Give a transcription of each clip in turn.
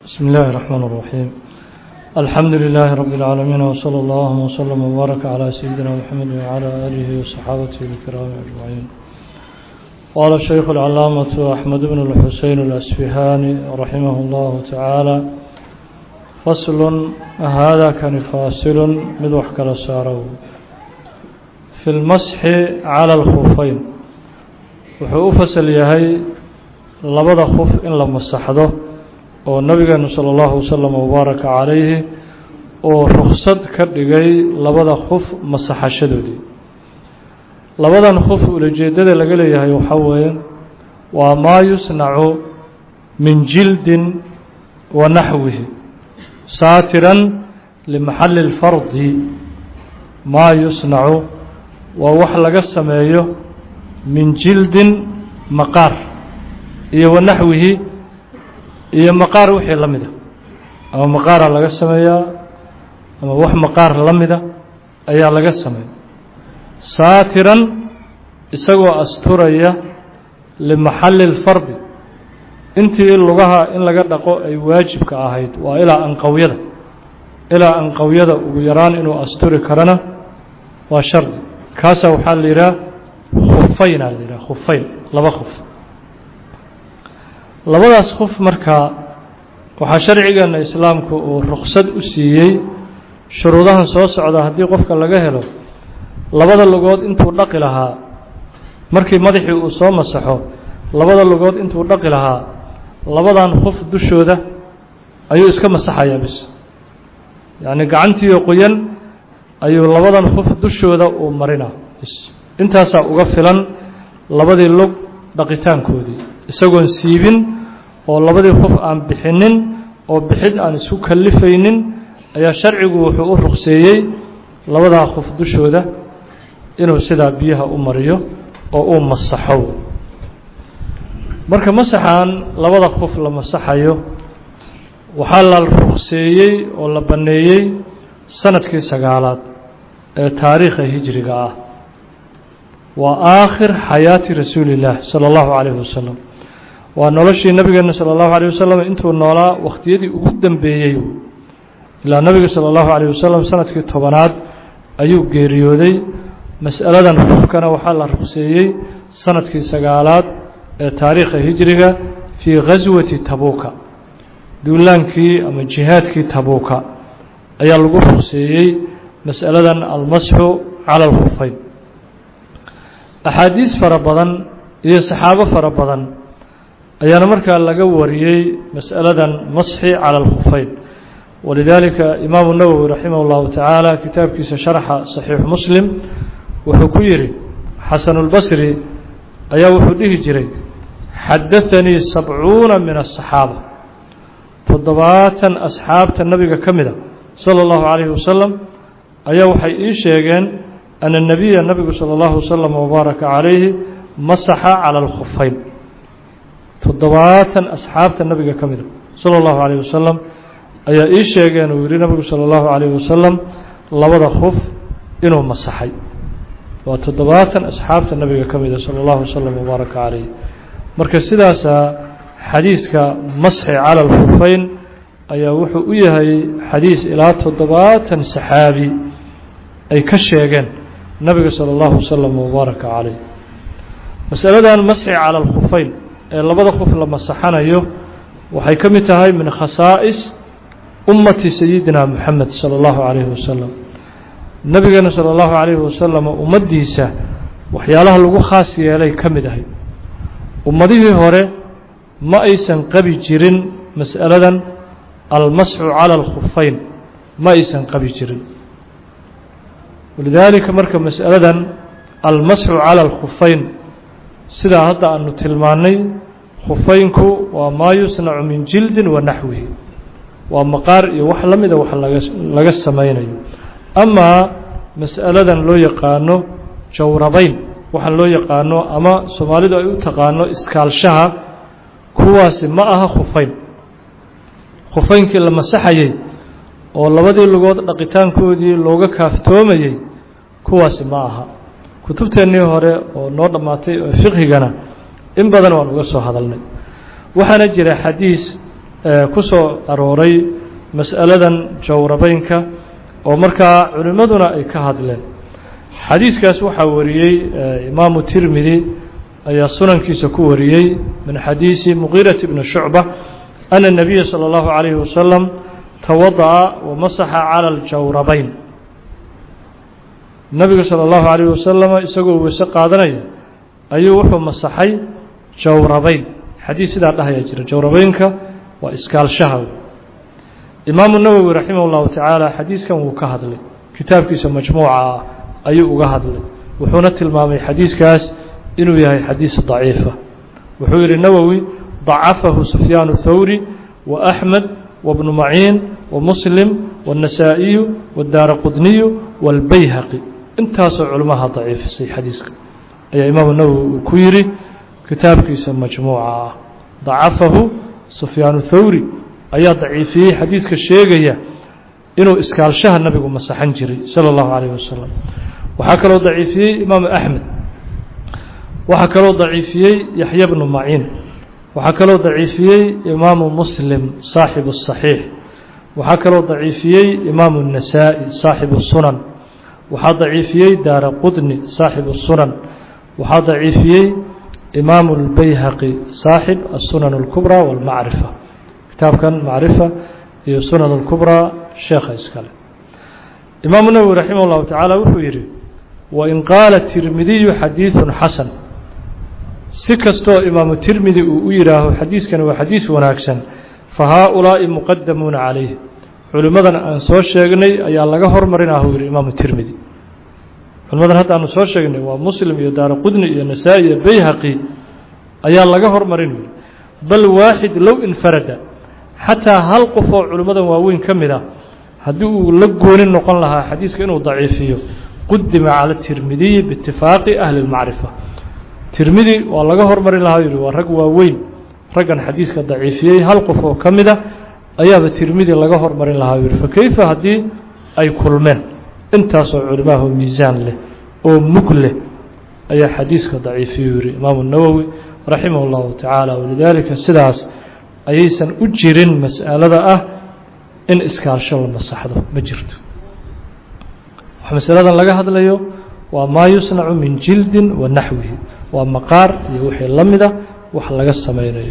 بسم الله الرحمن الرحيم الحمد لله رب العالمين وصلى الله وسلم وبارك على سيدنا محمد وعلى آله وصحابته الكرام أجمعين. قال الشيخ العلامة أحمد بن الحسين الأسفهاني رحمه الله تعالى: فصل هذا كان فاصل مدوح كالسارو في المسح على الخفين. وحو فصل يهي لبدا خف إن لم مسحده oo nabigeenu sallallahu wasallam wa baraka calayhi oo ruqsad ka dhigay labada khuf masaxashadoodii. labadan khuf ujeedada laga leeyahay waxa weeye waa ma yusnacu min jildin wa nahwihi saatiran li mahalli al-fard. ma yusnacu wa wax laga sameeyo min jildin maqaar iyo wa nahwihi iyo maqaar wixii la mid ah ama maqaar laga sameeyaa ama wax maqaar la mid ah ayaa laga sameeyaa saatiran isagoo asturaya li mahalli al-fard intii lugaha in laga dhaqo ay waajibka ahayd waa ilaa anqawiyada ugu yaraan inuu asturi karana waa shardi. kaasa waxaa la yiraahdaa khufayn laba khuf. labadaas khuf markaa waxaa sharcigeena islaamku uu ruqsad u siiyey shuruudahan soo socda haddii qofka laga helo labada lugood intuu dhaqi lahaa markii madaxii uu soo masaxo labada lugood intuu dhaqi lahaa labadan khuf dushooda ayuu iska masaxayaa bis, yacni gacantiiyo qoyan ayuu labadan khuf dushooda uu marinaa bis. intaasaa uga filan labadii lug dhaqitaankoodii isagoon siibin oo labadii khuf aan bixinin oo bixid aan isku kalifaynin ayaa sharcigu wuxuu u ruqseeyey labadaa khuf dushooda inuu sidaa biyaha u mariyo oo uu masaxo. marka masaxan labada khuf la masaxayo waxaa la ruqseeyey oo la baneeyey sanadkii 9aad ee taariikha hijriga ah waa aakhir xayaati rasuulillah sallallahu alayhi wasallam. waa noloshii nabigeena sallallahu alayhi wasallam intuu noolaa waqtiyadii ugu dambeeyay ilaa nabiga sallallahu alayhi wasallam sanadkii 10aad ayuu geeriyooday. mas'aladan khufkana waxaa la ruqseeyey sanadkii 9aad ee taariikha hijriga fi ghazwati tabuka, duulaankii ama jihaadkii tabuka ayaa lagu ruqseeyey mas'aladan almasxu cala alkhufayn. axaadiis fara badan iyo saxaabo fara badan ayaana markaa laga wariyey mas'aladan masxi cala alkhufayn. walidaalika imaamu nawowi raximah llahu tacaala kitaabkiisa sharxa saxiix muslim wuxuu ku yidhi xasanulbasri ayaa wuxuu dhihi jiray xadaanii 70 min asaxaaba 70 asxaabta nabiga ka mida sala allahu calayhi wasalam ayaa waxay ii sheegeen أن النبي النبي صلى الله وسلم وبارك عليه مسح على الخفين. 70 أصحاب النبي كمل صلى الله عليه وسلم أي شيء ويري النبي صلى الله عليه وسلم لبدا خف إنه مسحي. و70 أصحاب النبي كمل صلى الله وسلم وبارك عليه. مركز سداسة حديث مسح على الخفين أي وحو إيهي حديث إلى 70 صحابي أي كشيئا nabiga sala allahu wasalam wabaaraka calayh. masaladan masxi cala alkhufayn ee labada khuf la masaxanayo waxay ka mid tahay min khasaa'is ummati sayidina moxamed sala allahu calayhi wasalam. nabigeena sala allahu calayhi wasalam ummaddiisa waxyaalaha lagu khaas yeelay ka mid ahay. ummadihii hore ma aysan qabi jirin mas'aladan almasxu cala alkhufayn, ma aysan qabi jirin. ولذلك marka mas'aladan almasxu cala alkhufayn sidaa hadda aanu tilmaanay khufaynku waa maa yusnacu min jildin wa naxwihi, waa maqaar iyo wax la mida wax laga samaynayo. amaa mas'aladan loo yaqaano jawrabayn waxaan loo yaqaano ama soomaalidu ay u taqaano iskaalshaha kuwaasi ma aha khufayn. khufaynkii la masaxayey oo labadii lugood dhaqitaankoodii looga kaaftoomayey kuwaasi ma aha. kutubteennii hore oo noo dhammaatay oo fiqhigana in badan waan uga soo hadalnay. waxaana jira xadiis kusoo arooray mas'aladan jawrabeynka oo markaa culimmaduna ay ka hadleen xadiiskaas waxaa wariyey imaamu tirmidi ayaa sunankiisa ku wariyey min xadiisi muqiirati bni shucba ana الnabiya salى اllahu عalayhi wasalam tawadaأa wamasaxa calى اljawrabeyn nabiga salى اllahu عalayه wasalam isagoo weyse qaadanaya ayuu wuxuu masaxay jawrabeyn xadiis sidaa dhahaya jira jawrabeynka waa iskaalshaha imaamu nawowi raximah اllahu tacaala xadiiskan wuu ka hadlay kitaabkiisa majmuuca ah ayuu uga hadlay wuxuuna tilmaamay xadiiskaas inuu yahay xadiis daciifa wuxuu yihi nawowi dacafahu sufyaan الthawri وaأxmed وbnu maciin وmuslim والنasaaئiyu والdaara qudniyu والbayhaqi intaasoo culmaha daciifisay xadiiska ayaa imaamu nawowi uu ku yidhi kitaabkiisa majmuuca ah dacafahu sufyaan thawri ayaa daciifiyey xadiiska sheegaya inuu iskaalshaha nabigu masaxan jiray salى اllahu عalayه wasalam waxaa kaloo daciifiyey imaamu axmed waxaa kaloo daciifiyey yaxya bnu maciin waxaa kaloo daciifiyey imaamu muslim saaxibu الصaxiix waxaa kaloo daciifiyey imaamu النasaaئي saaxibu الsunan waxaa daciifiyey daara qudni saaxibu الsunan waxaa daciifiyey imaamu الbayhaqi saaxib الsunan الكubrى والmacrifa kitaabkan macrifa iyo sunan الكubrى sheekha iskale imaamu nawowi raximah اllahu tacaala wuxuu yidhi wain qaala tirmidiyu xadiiثu xasan si kastoo imaamu tirmidi uu u yidhaaho xadiiskani waa xadiis wanaagsan fa haaulaa'i muqadamuuna calayh culimmadan aan soo sheegnay ayaa laga hormarinah uu yidhi imaamu tirmidi culimmadan hadda aanu soo sheegnay waa muslim iyo daara qudni iyo nasaa-i iyo bayhaqi ayaa laga hormarin yidhi bal waaxid low infarada xataa hal qof oo culimmadan waaweyn ka mid ah haddii uu la goonin noqon lahaa xadiiska inuu daciifiyo qudima cala tirmidiyi biitifaaqi ahli اlmacrifa tirmidi waa laga hormarin lahaa yidhi waa rag waaweyn raggan xadiiska daciifiyey hal qof oo ka mid a ayaaba tirmidi laga hormarin lahaa yidhi fakayfa haddii ay kulmeen intaasoo culimaahu miisaan leh oo mug leh ayaa xadiiska daciifiyu yidhi imaamu nawowi raximah اllahu tacaala walidaalika sidaas ayaysan u jirin mas'alada ah in iskaalsho la masaxdo ma jirto wax masaladan laga hadlayo waa maa yusnacu min jildin wa naxwihi waa maqaar iyo wixii la mida wax laga samaynayo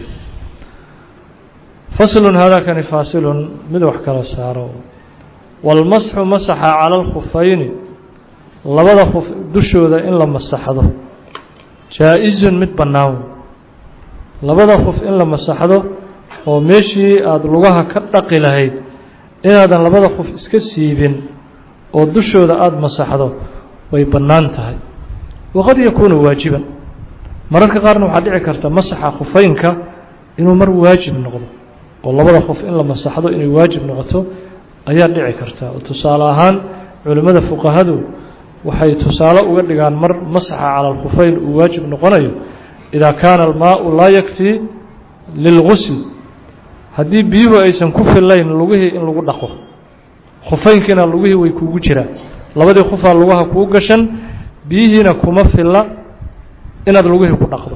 faslun haadakani faasilun mid wax kala saaro walmasxu masaxa cala alkhufayni labada khuf dushooda in la masaxdo jaa-izun mid bannaan labada khuf in la masaxdo oo meeshii aada lugaha ka dhaqi lahayd inaadan labada khuf iska siibin oo dushooda aada masaxdo way bannaan tahay waqad yakuunu waajiban mararka qaarna waxaa dhici karta masaxa khufaynka inuu mar waajib noqdo oo labada khuf in la masaxdo inay waajib noqoto ayaa dhici karta oo tusaale ahaan culimmada fuqahadu waxay tusaale uga dhigaan mar masaxa cala alkhufayn uu waajib noqonayo idaa kaana almaau laa yakfii lilgusl haddii biyuhu aysan ku fillayn lugihii in lagu dhaqo khufaynkiina lugihii way kuugu jiraan labadii khufaa lugaha kuu gashan biyihiina kuma filla inaad lugihii ku dhaqdo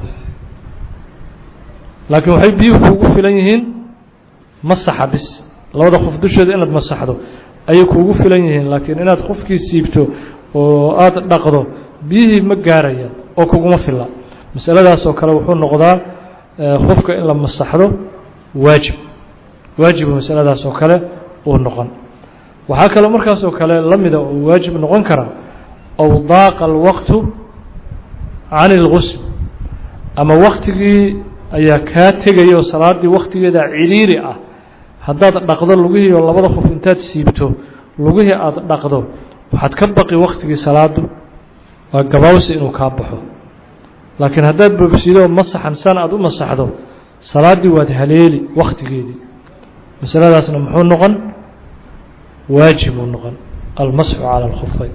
laakiin waxay biyuhu kuugu filan yihiin masaxa bis labada khuf dushooda inaad masaxdo ayay kuugu filan yihiin laakiin inaad khufkii siibto oo aada dhaqdo biyihii ma gaarayaan oo kuguma filla masaladaas oo kale wuxuu noqdaa khufka in la masaxdo waajibu masaladaas oo kale uu noqon waxaa kaloo markaas oo kale la mida oo waajib noqon kara aw daaqa alwaqtu can اlgusl ama waktigii ayaa kaa tegaya oo salaaddii waktigeeda ciriiri ah haddaad dhaqdo lugihii oo labada khuf intaad siibto lugihii aada dhaqdo waxaad ka baqi waktigii salaadu waa gabaawsi inuu kaa baxo laakiin haddaad boobsido masaxan san aada u masaxdo salaaddii waad haleeli waktigeedii masaladaasna muxuu noqon waajibuu noqon almasxu cala alkhufayn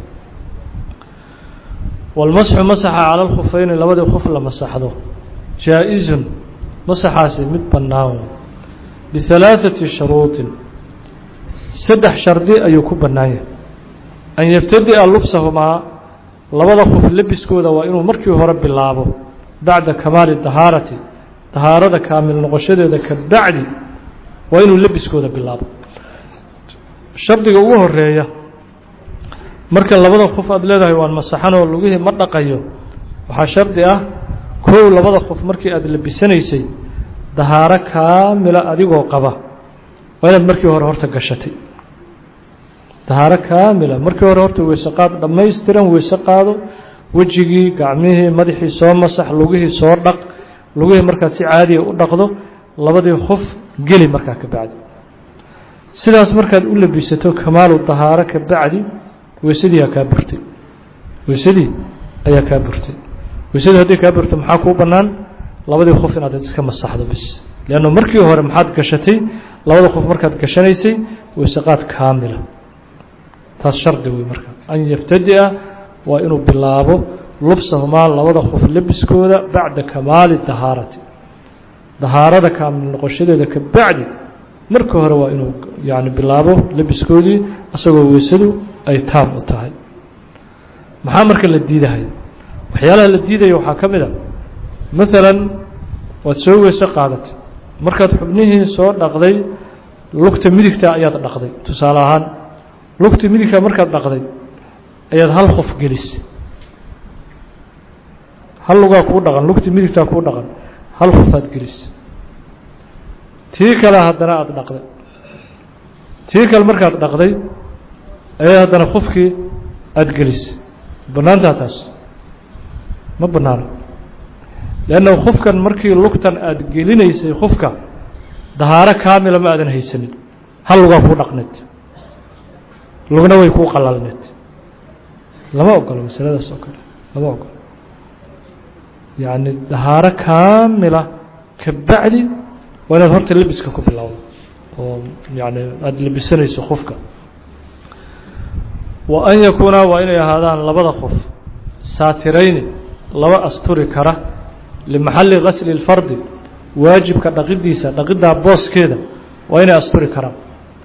walmasxu masaxa cala alkhufayni labadii khuf la masaxdo jaa-izun masaxaasi mid bannaan bihalaaثati shuruuطin saddex shardi ayuu ku bannaan yahay an yabtadi'a lubsahumaa labada khuf lebiskooda waa inuu markii hore bilaabo bacda kamaali dahaarati dahaarada kaamil noqoshadeeda ka bacdi waa inuu labiskooda bilaabo shardiga ugu horeeya marka labada qof aad leedahay waan masaxan oo lugihii ma dhaqayo waxaa shardi ah kow labada qof markii aad labisanaysay dahaaro kaamila adigoo qaba waa inaad markii hore horta gashatay dahaaro kaamila markii hore horta weyse qaad dhammaystiran weyse qaado wejigii gacmihii madaxii soo masax lugihii soo dhaq lugihii markaad si caadiya u dhaqdo labadii qof geli markaa ka bacdi sidaas markaad u labisato kamaalu dahaaro ka bacdi weysadii ayaa kaa burtay weysadii ayaa kaa burtay weysadii haddii kaa burto maxaa kuu bannaan labadii qof inaad iska masaxdo bis leanno markii hore maxaad gashatay labada qof markaad gashanaysay weyse qaad kaamila taas shardi wey marka an yabtadi'a waa inuu bilaabo lubsahumaa labada qof labiskooda bacda kamaali dahaarati dahaarada kaamil noqoshadeeda ka bacdi marka hore waa inuu yani bilaabo labiskoodii asagoo weysadu ay taam u tahay maxaa marka la diidahay waxyaalaha la diidaya waxaa ka mid a maalan waad soo weyse qaadatay markaad xubnihii soo dhaqday lugta midigta ayaad dhaqday tusaale ahaan lugta midigta markaad dhaqday ayaad hal qof gelisay hal lugaa kuu dhaqan lugta midigtaa kuu dhaqan hal qofaad gelisay tii kale haddana aada dhaqday tii kale markaad dhaqday ayaa haddana qofkii aada gelisay bannaantaa taas ma bannaano leanna qofkan markii lugtan aada gelinaysay qofka dahaaro kaamila ma aadan haysanin hal lugaa kuu dhaqneed lugna way kuu qalalneed lama ogolo masaladaas oo kale lama ogolo yacni dahaaro kaamila ka bacdi waa inaad horta labiska ku bilowdo oo yani aada labisanayso qofka wa an yakuuna waa inay ahaadaan labada qof saatirayni laba asturi kara limaxalli gasli اlfardi waajibka dhaqidiisa dhaqiddaa booskeeda waa inay asturi karaan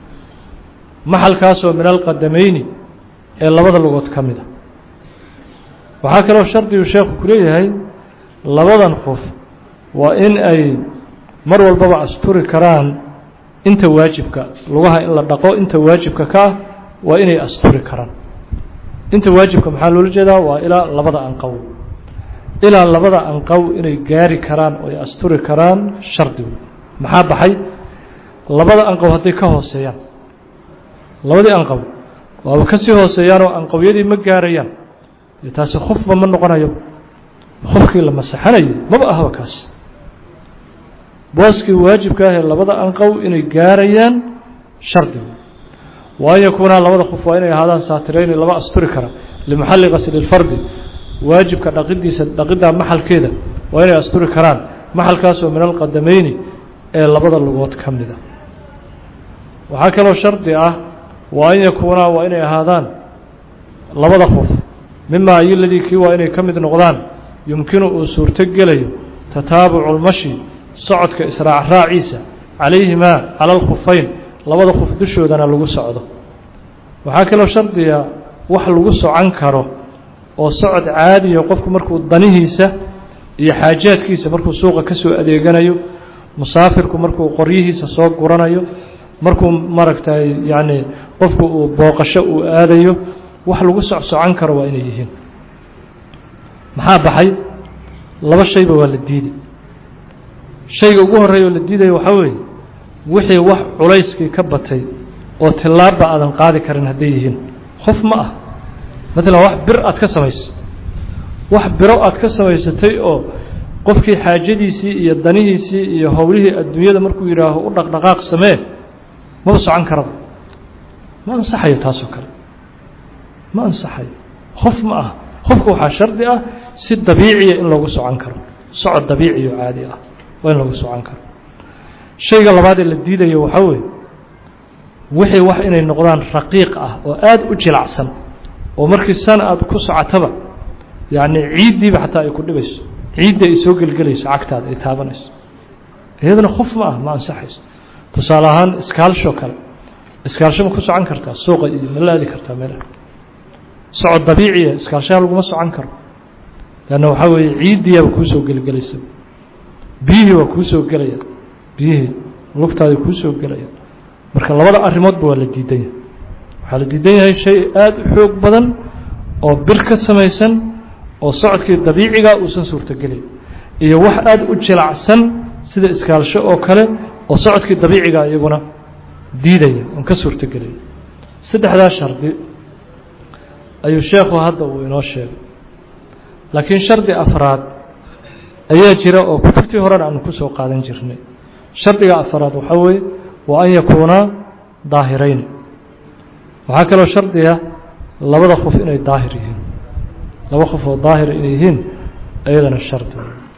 maxalkaasoo min alqadamayni ee labada lugood ka mida waxaa kaloo shardigu sheekhu ku leeyahay labadan qof waa in ay mar walbaba asturi karaan inta waajibka lugaha in la dhaqo inta waajibka ka ah waa inay asturi karaan inta waajibka maxaa loola jeedaa waa ilaa labada anqow ilaa labada anqow inay gaari karaan oo ay asturi karaan shardigu maxaa baxay labada anqow hadday ka hooseeyaan labadii anqow waaba ka sii hooseeyaan oo anqowyadii ma gaarayaan taasi qofba ma noqonayo qofkii la masaxanayo maba ahba kaas booskii waajibka ah ee labada anqow inay gaarayaan shardigu wa an yakuunaa labada qof waa inay ahaadaan saatirayni laba asturi kara limaxalli gasli اlfardi waajibka dhaqidiisa dhaqiddaa maxalkeeda waa inay asturi karaan maxalkaasoo min alqadamayni ee labada lugood ka mida waxaa kaloo shardi ah wa an yakuunaa waa inay ahaadaan labada qof mimaa ayoladii kii waa inay ka mid noqdaan yumkinu uu suurto gelayo tataabucu اlmashi socodka israac raaciisa calayhimaa cala alkhufayn labada qof dushoodana lagu socdo waxaa kaloo shardiga wax lagu socan karo oo socod caadiya qofku markuu danihiisa iyo xaajaadkiisa markuu suuqa ka soo adeeganayo musaafirku markuu qoryihiisa soo guranayo markuu maaragtay yacni qofku uu booqasho uu aadayo wax lagu socsocan karo waa inay yihiin maxaa baxay laba shayba waa la diiday shayga ugu horreeya oo la diidaya waxaa weeye wixii wax culayskii ka batay oo tillaabba aadan qaadi karin hadday yihiin qof ma ah maalan wax bir aad ka samaysay wax biro aad ka samaysatay oo qofkii xaajadiisii iyo danihiisii iyo howlihii adduunyada markuu yidhaaho u dhaqdhaqaaq samee maba socon karaba ma ansaxayo taasoo kale ma ansaxayo qof ma ah qofka waxaa shardi ah si dabiiciya in loogu socon karo socod dabiiciyo caadi ah waa in lagu socon karo shayga labaad ee la diidayo waxaa weeye wixii wax inay noqdaan raqiiq ah oo aada u jilacsan oo markii sana aad ku socotaba yacni ciiddiiba xataa ay ku dhibayso ciidda ay soo gelgelayso cagtaada ay taabanayso iyadana qof ma ah ma ansaxayso tusaale ahaan iskaalsho kale iskaalsho ma ku socon kartaa suuqa iyo ma la aadi kartaa meelaha socod dabiiciya iskaalshaha laguma socon karo leanna waxaa weeye ciiddiiaba kuu soo gelgelaysa biyihii waa kuu soo gelaya biyihii lugtaada kuu soo gelayaan marka labada arrimoodba waa la diidan yahay waxaa la diidan yahay shay aada u xoog badan oo bir ka samaysan oo socodkii dabiiciga uusan suurtogelayn iyo wax aada u jilacsan sida iskaalsho oo kale oo socodkii dabiiciga iyaguna diidaya oon ka suurtogelayn saddexdaa shardi ayuu sheekhu hadda uu inoo sheegay laakiin shardi afraad ayaa jira oo kutubtii horena aanu ku soo qaadan jirnay shardiga afraad waxaa weeye waa an yakuunaa daahirayni waxaa kaloo shardiga labada qof inay daahir yihiin laba qof oo daahira inay yihiin ayadana shardi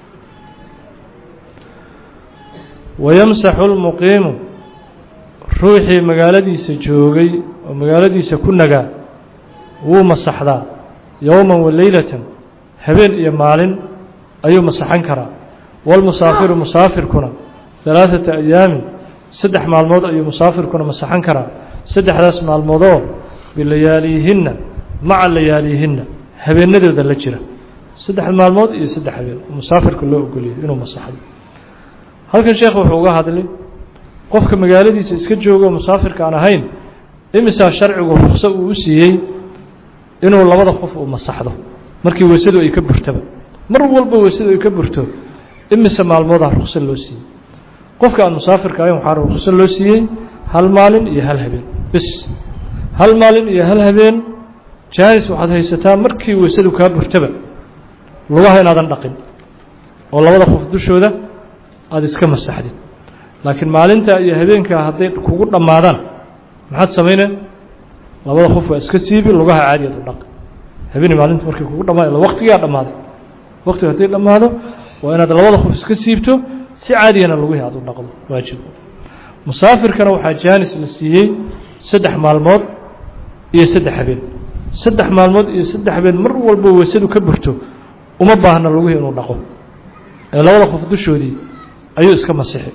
wayamsaxu lmuqiimu ruuxii magaaladiisa joogay oo magaaladiisa ku nagaa wuu masaxdaa yowman wa leylatan habeen iyo maalin ayuu masaxan karaa walmusaafiru musaafirkuna ثalaaثata ayaamin 3 maalmood ayuu musaafirkuna masaxan karaa saddexdaas maalmoodoo bilayaaliyihinna maca layaaliyihinna habeenadooda la jira 3 maalmood iyo 3 habeen musaafirka loo ogoliyay inuu masaxdo halkan sheekh wuxuu uga hadlay qofka magaaladiisa iska joogo musaafirka aan ahayn imisa sharcigu ruqso uu u siiyey inuu labada qof uu masaxdo markii weysadu ay ka burtaba mar walba weysadu ay ka burto imisa maalmooda ruqso loo siiyey qofka aan musaafirka ahayn waxaa ruqso loo siiyey hal maalin iyo hal habeen bis hal maalin iyo hal habeen jaanis waxaad haysataa markii weysadu kaa burtaba lugaha inaadan dhaqin oo labada qof dushooda aad iska masaxdid laakiin maalinta iyo habeenka hadday kugu dhammaadaan maxaad samaynay labada qof waa iska siibi lugaha caadi aad u dhaq habeen maalinta markii kugu dhamaado waqtiga dhamaaday waqtiga hadii dhamaado waa inaad labada qof iska siibto si caadiyana lugaha aad u dhaqdo waajib musaafirkana waxaa jaanis la siiyey 3 maalmood iyo 3 habeen 3 maalmood iyo 3 habeen mar walba weysadu ka burto uma baahna lugaha inuu dhaqo ee labada qof dushoodii ayuu iska masixi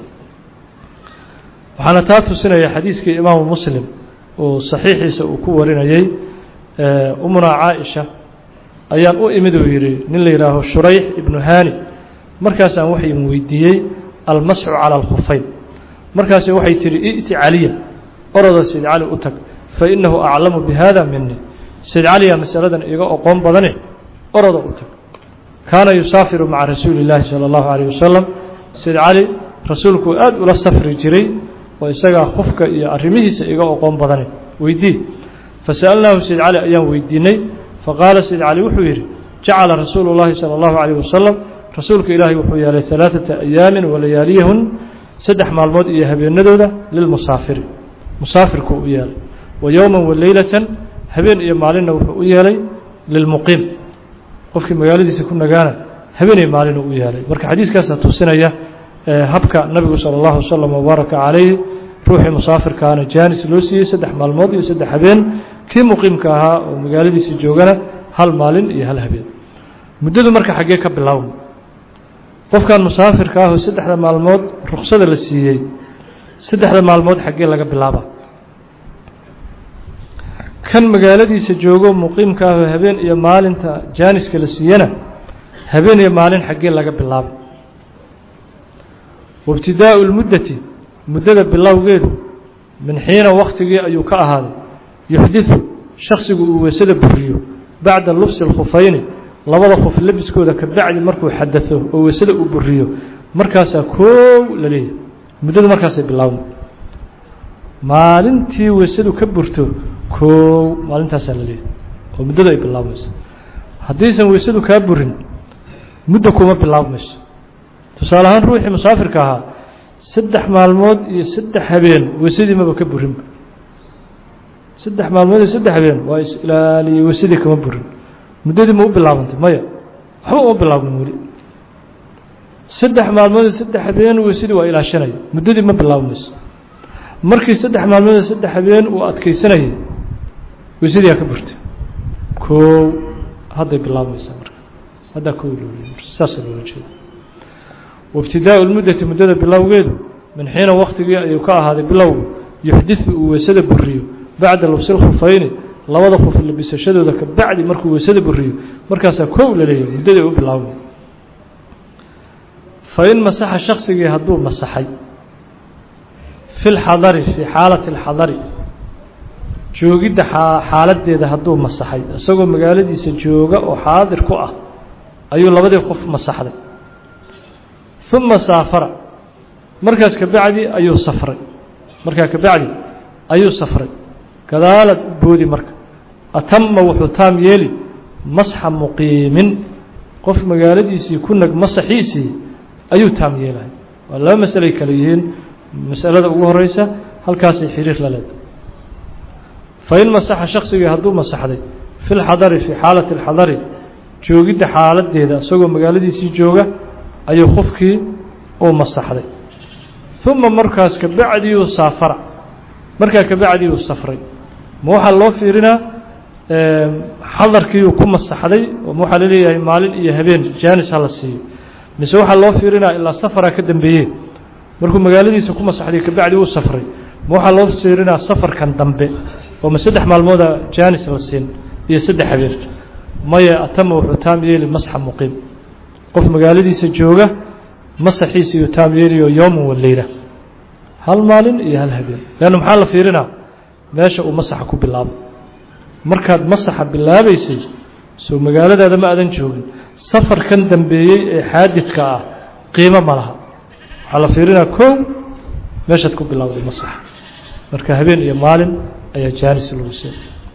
waxaana taa tusinaya xadiiskii imaamu muslim oo saxiixiisa uu ku warinayay umuna caaisha ayaan u imid uu yidhi nin la yidhaaho shurayx ibnu haani markaasaan waxay weydiiyey almasxu cala alkhufayn markaasi waxay tihi i'ti caliya oroda sayd cali u tag fa innahu aclamu bi hada mini sayd caliya masaladan iga aqoon badane oroda u tag kaana yusaafiru maca rasuuli illaahi sala allahu calayh wasalam sayd cali rasuulku aad ula safri jiray oo isagaa qofka iyo arrimihiisa iga aqoon badane weydii fasa'alnaahu sayd cali ayaan weydiinay faqaala sayd cali wuxuu yidhi jacala rasuulu llaahi sala allahu calayh wasalam rasuulka ilaahay wuxuu yeelay 3 ayaamin walayaaliyahun 3 maalmood iyo habeenadooda lilmusaafiri musaafirku u yeelay wa yowman wa leylatan habeen iyo maalinna wuxuu u yeelay lilmuqiim qofkii magaaladiisa ku nagaana habeen iyo maalin u yeelay marka xadiiskaas tusinaya habka nabigu sala allahu wasalam wabaaraka calayhi ruuxii musaafirkaana jaanis loo siiyey 3 maalmood iyo 3 habeen kii muqiimka ahaa oo magaaladiisa joogana hal maalin iyo hal habeen muddadu marka xaggee ka bilaawma qofkan musaafirka ah oo 3 maalmood ruqsada la siiyey 3 maalmood xaggee laga bilaaba kan magaaladiisa joogo muqiimka ah oo habeen iyo maalinta jaaniska la siiyana habeen iyo maalin xaggee laga bilaaba wabtidaa'u lmuddati muddada bilowgeedu min xiina waqtigii ayuu ka ahaaday yuxdiثu shaksigu uu weysada buriyo bacda lubsi اlkhufayni labada qof labiskooda ka bacdi markuu xadao oo weysada uu buriyo markaasaa koow la leeyahay muddadu markaasay bilaawma maalintii weysadu ka burto koow maalintaasaa la leeyahay oo muddadu ay bilaabmayso haddaysan weysadu kaa burin muddo kuma bilaabmayso tusaale ahaan ruuxii musaafirka ahaa 3 maalmood iyo 3 habeen weysadii maba ka burinba 3 maalmood iyo 3 habeen waa is-ilaaliyey weysadii kama burin muddadii ma u bilaabantay maya waxba uma bilaabmin weli 3 maalmood iyo 3 habeen weysadii waa ilaashanaya muddadii ma bilaabmayso markii 3 maalmood iyo 3 habeen uu adkaysanayay weysadii aa ka burtay koow hadday bilaabmaysaa marka haddaa koow saasa loola jeeda wabtidaa'u lmuddati muddada bilowgeedu min xiina waqtigii ayuu ka ahaaday bilowgu yuxdiثu uu weysada buriyo bacda lubsi اlkhufayni labada qof labisashadooda ka bacdi markuu weysada buriyo markaasaa koow la leeyahay muddadii u bilaabmay fain masaxa shaksigii hadduu masaxay في الحضر في حالة الحضر joogida xaaladeeda haduu masaxay isagoo magaaladiisa jooga oo xaadir ku ah ayuu labadii qof masaxday thumma saafara markaas ka bacdi ayuu safray kadaalad boodi marka atamma wuxuu taam yeeli masxa muqiimin qof magaaladiisii ku nag masaxiisii ayuu taam yeelay waa laba mas'alo kala yihiin mas'alada ugu horeysa halkaas ay xiriir la leedahay فإن مسح شخص يهدو مسحدي في الحضر في حالة الحضر جوجد حالة ديدا سوى مقالدي سي جوجا أي خفكي أو مسحدي ثم مركز كبعدي وسافر مركز كبعدي وسافري موحى الله فيرنا حضر كي يكون مسحدي وموحى لي مال يهبين جانس على السي مسوح الله فيرنا إلا سفر كدم بيه مركز مقالدي سكون مسحدي كبعدي وسافري موحى الله فيرنا سفر كان دمبي وما سدح مالمودا جانس السين هي سدح حبير ما يأتم وحتام يلي مسح مقيم قف مقالدي سجوجة مسحي سيتام يلي يوم والليلة هل مالن إيه هل حبير لأنه محل فيرنا ماشى ومسحكوا بالله مركز مسح بالله بيسي سو مقالد هذا ما أذن جوجي سفر كان دنبي حادث كا قيمة مالها على فيرنا كون ماشى تكون بالله مسح مركز حبير يا مالن أي جالس الوسيل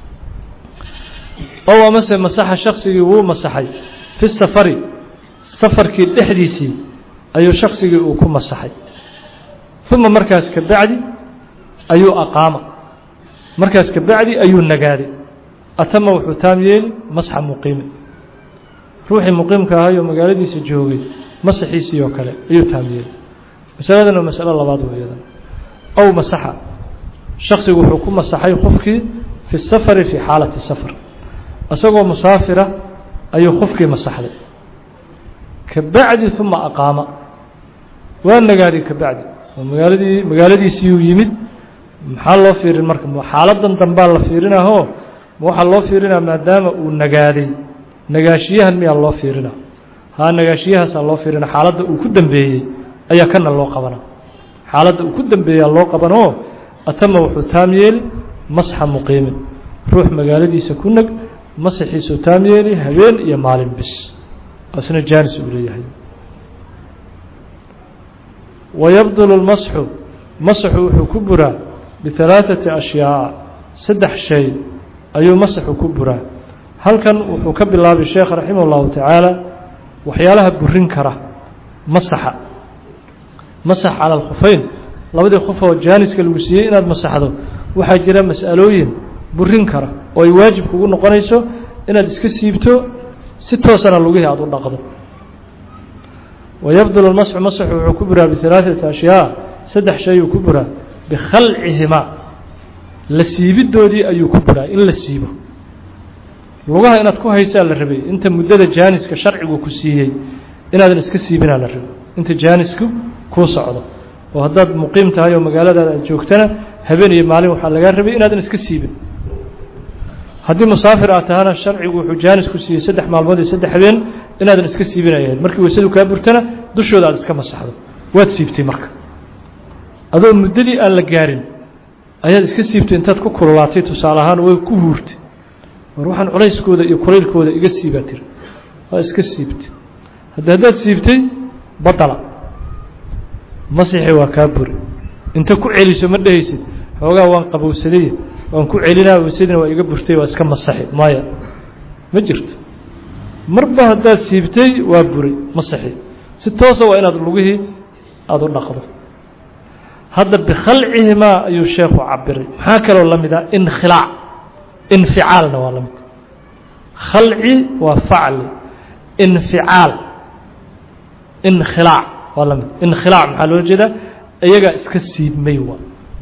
أو مثلا مسح شخصي هو مسحي في السفر كي الحديثي أي شخصي وكم مسحي ثم مركز كبعدي أي أقامة مركز كبعدي أي النجاري أتم وحتام يل مسح مقيم روحي مقيم كهاي ومقالدي سجوجي مسحي سيوكله أي تاميل مسألة الله بعض ويدا أو مسحه شخص وحكومة صحيح خفكي في السفر في حالة السفر أسوأ مسافرة أي خفكي مسحله كبعد ثم أقام وأن قال كبعد ومقالدي سيو يمد محل الله فير المركب حالة تنبال الله فيرنا هو محل الله فيرنا ما دام ونقالي نقاشيها مي الله فيرنا ها نقاشيها سال الله فيرنا حالة وكدن به أي كان الله قبنا حالة وكدن به الله قبنا أتم وحتام يلي مسح مقيم روح مقالدي سكونك مسحي ستام يلي هبين يا معلم بس أسنى جانس إليه ويبدل مسح كبرى بثلاثة أشياء سدح شيء أي مسح كبرى هل كان وحكب الله بالشيخ رحمه الله تعالى وحيالها برنكرة مسح على الخفين labadii qof oo jaaniska lagu siiyay inaad masaxdo waxa jira mas'alooyin burin kara oo ay waajib kugu noqonayso inaad iska siibto si toosana lugaha aad u dhaqdo ويبدل المسح كبرى بثلاثة أشياء سدح شيء كبرى بخلعهما لسيبدودي أي كبرى إلا السيبه lugaha inaad ku haysaa la rabay inta muddada jaaniska sharcigu ku siiyay inaadan iska siibina la rabay inta jaanisku ku socdo oo haddaad muqiim tahay oo magaaladaada aad joogtana habeen iyo maalin waxaa laga rabay inaadan iska siibin haddii musaafir aad tahana sharcigu wuxuu jaanis ku siiyey 3 maalmood iyo 3 habeen inaadan iska siibinayn markii weysadu ka burtana dushooda aad iska masaxdo waad siibtay marka adoo muddadii aan la gaarin ayaad iska siibtay intaad ku kululaatay tusaale ahaan way ku huurtay ruuxan culayskooda iyo kuleylkooda iga siibatir waa iska siibtay haddaad siibtay badala مسيحي وكابر انت ku celiso ma dhahaysid xoogaa waan qabowsaday waan ku celinaa wasidina waa iga burtay waa iska masaxi maya ma jirto marba hadaad siibtay waa buray masaxi si toos ah waa inaad lugihi aad u dhaqdo hada bikhalcihima ayu sheekhu cabiray maxaa kale oo lamida inkhilaa انفعالنا ولا مت خلعي وفعل انفعال انخلاع ولا مت انخلاع محلو جدا ايغا اسك سيبمي وا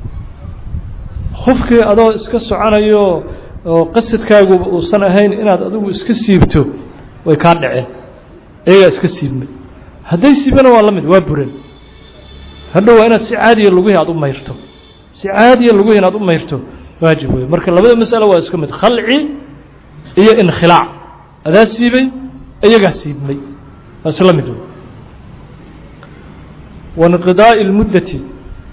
خفك ادو اسك سocanayo oo qasadkaagu uu san ahayn inaad adigu iska siibto way ka dhaceen eega iska siibmay haday siibana waa la mid waa buran hadhow waa inaad si caadi ah lugaha aad u mayrto si caadi ah lugaha aad u mayrto واجب وي marka labada mas'ala waa iska mid khalci iyo inkhilaa adaa siibay ayaga siibmay asla mid wanqidaa almuddati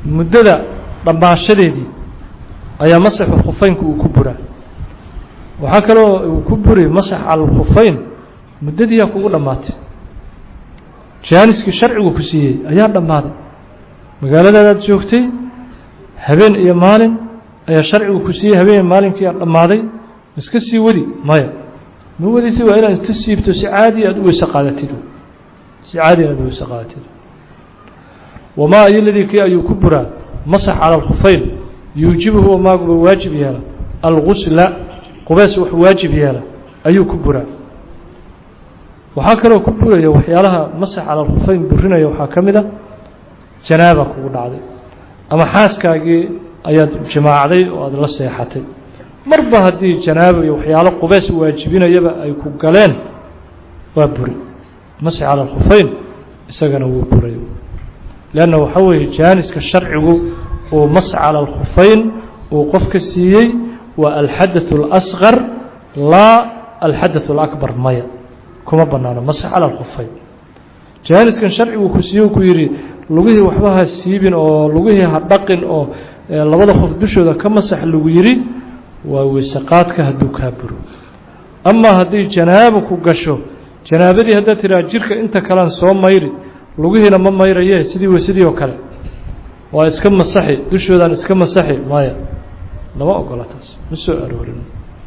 muddada dhammaashadeedii ayaa masaxu khufeynku uu ku buraa waxaa kaloo uu ku buri masax cala alkhufeyn muddadiiyaa kugu dhammaatay jaaniskii sharcigu ku siiyey ayaa dhammaaday magaaladaadaad joogtay habeen iyo maalin ayaa sharcigu ku siiyey habeen iyo maalinkii aad dhammaaday iska sii wadi maya ma wadisi waa inaad iska siibto si caadi aad u weyse qaadatid si caadi aad u weyse qaadatid wamaa ayoladii kii ayuu ku buraa masax cala alkhufeyn yuujibuhu wamaaguba waajib yeela algusla qubeys wax waajib yeela ayuu ku buraa waxaa kaloo ku buraya waxyaalaha masax cala alkhufeyn burinaya waxaa ka mid a janaaba kugu dhacday ama xaaskaagii ayaad jimaacday oo aada la seexatay marba haddii janaabo iyo waxyaalo qubeys waajibinayaba ay ku galeen waa buri masax cala alkhufeyn isagana wuu buray leanna waxaa weeye jaaniska sharcigu uu masax cala alkhufeyn uu qofka siiyey waa alxadaث اlasqar laa alxadaث اlakbar maya kuma banaano masax cala alkhufeyn jaaniskan sharcigu ku siiye ku yidhi lugihii waxba ha siibin oo lugihii ha dhaqin oo labada qof dushooda ka masax lagu yidhi waa weysaqaadka hadduu kaa buro amaa haddii janaabo ku gasho janaabadii haddaad tidhaha jirka inta kalean soo mayri lugihiina ma mayraye sidii weysadii oo kale waa iska masaxi dushoodan iska masaxi maya lama ogola taas ma soo aroorin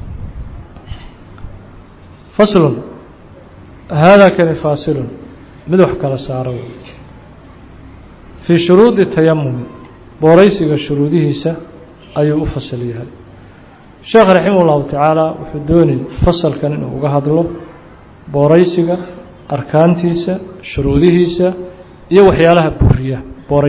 faslun haadaa kani faasilun mid wax kala saaro fii shuruudi tayamumi booraysiga shuruudihiisa ayuu u fasal yahay sheekh raximah ullahu tacaala wuxuu doonay fasalkan inuu uga hadlo booraysiga arkaantiisa shuruudihiisa iyo waxyaalaha buriya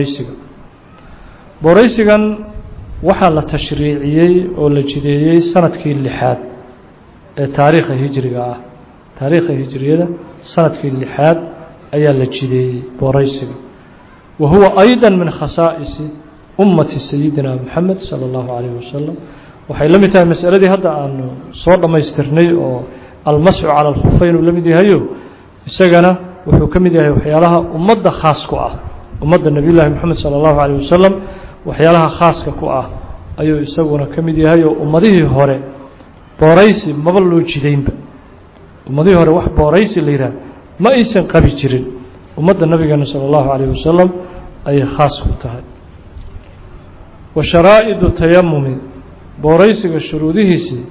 booraysigan waxaa la tashriiciyey oo la jideeyey sanadkii 6aad ee taariikha hijriga ah taariikha hijriyada sanadkii 6aad ayaa la jideeyey booraysiga wa huwa aydan min khasaa'isi ummati sayidina moxamed sala allahu calayhi wasalam waxay la mid tahay masaladii hadda aanu soo dhammaystirnay oo almasxu cala alkhufeyn uu la mid yahayo isagana wuxuu ka mid yahay waxyaalaha ummadda khaas ku ah ummadda nebiy llaahi moxamed sala allahu calayh wasalam waxyaalaha khaaska ku ah ayuu isaguna ka mid yahay oo ummadihii hore booraysi maba loo jidaynba ummadihii hore wax booraysi la yidhaah ma aysan qabi jirin ummadda nabigeena sala allahu calayh wasalam ayay khaas ku tahay wa sharaa'idu tayamumi booraysiga shuruudihiisii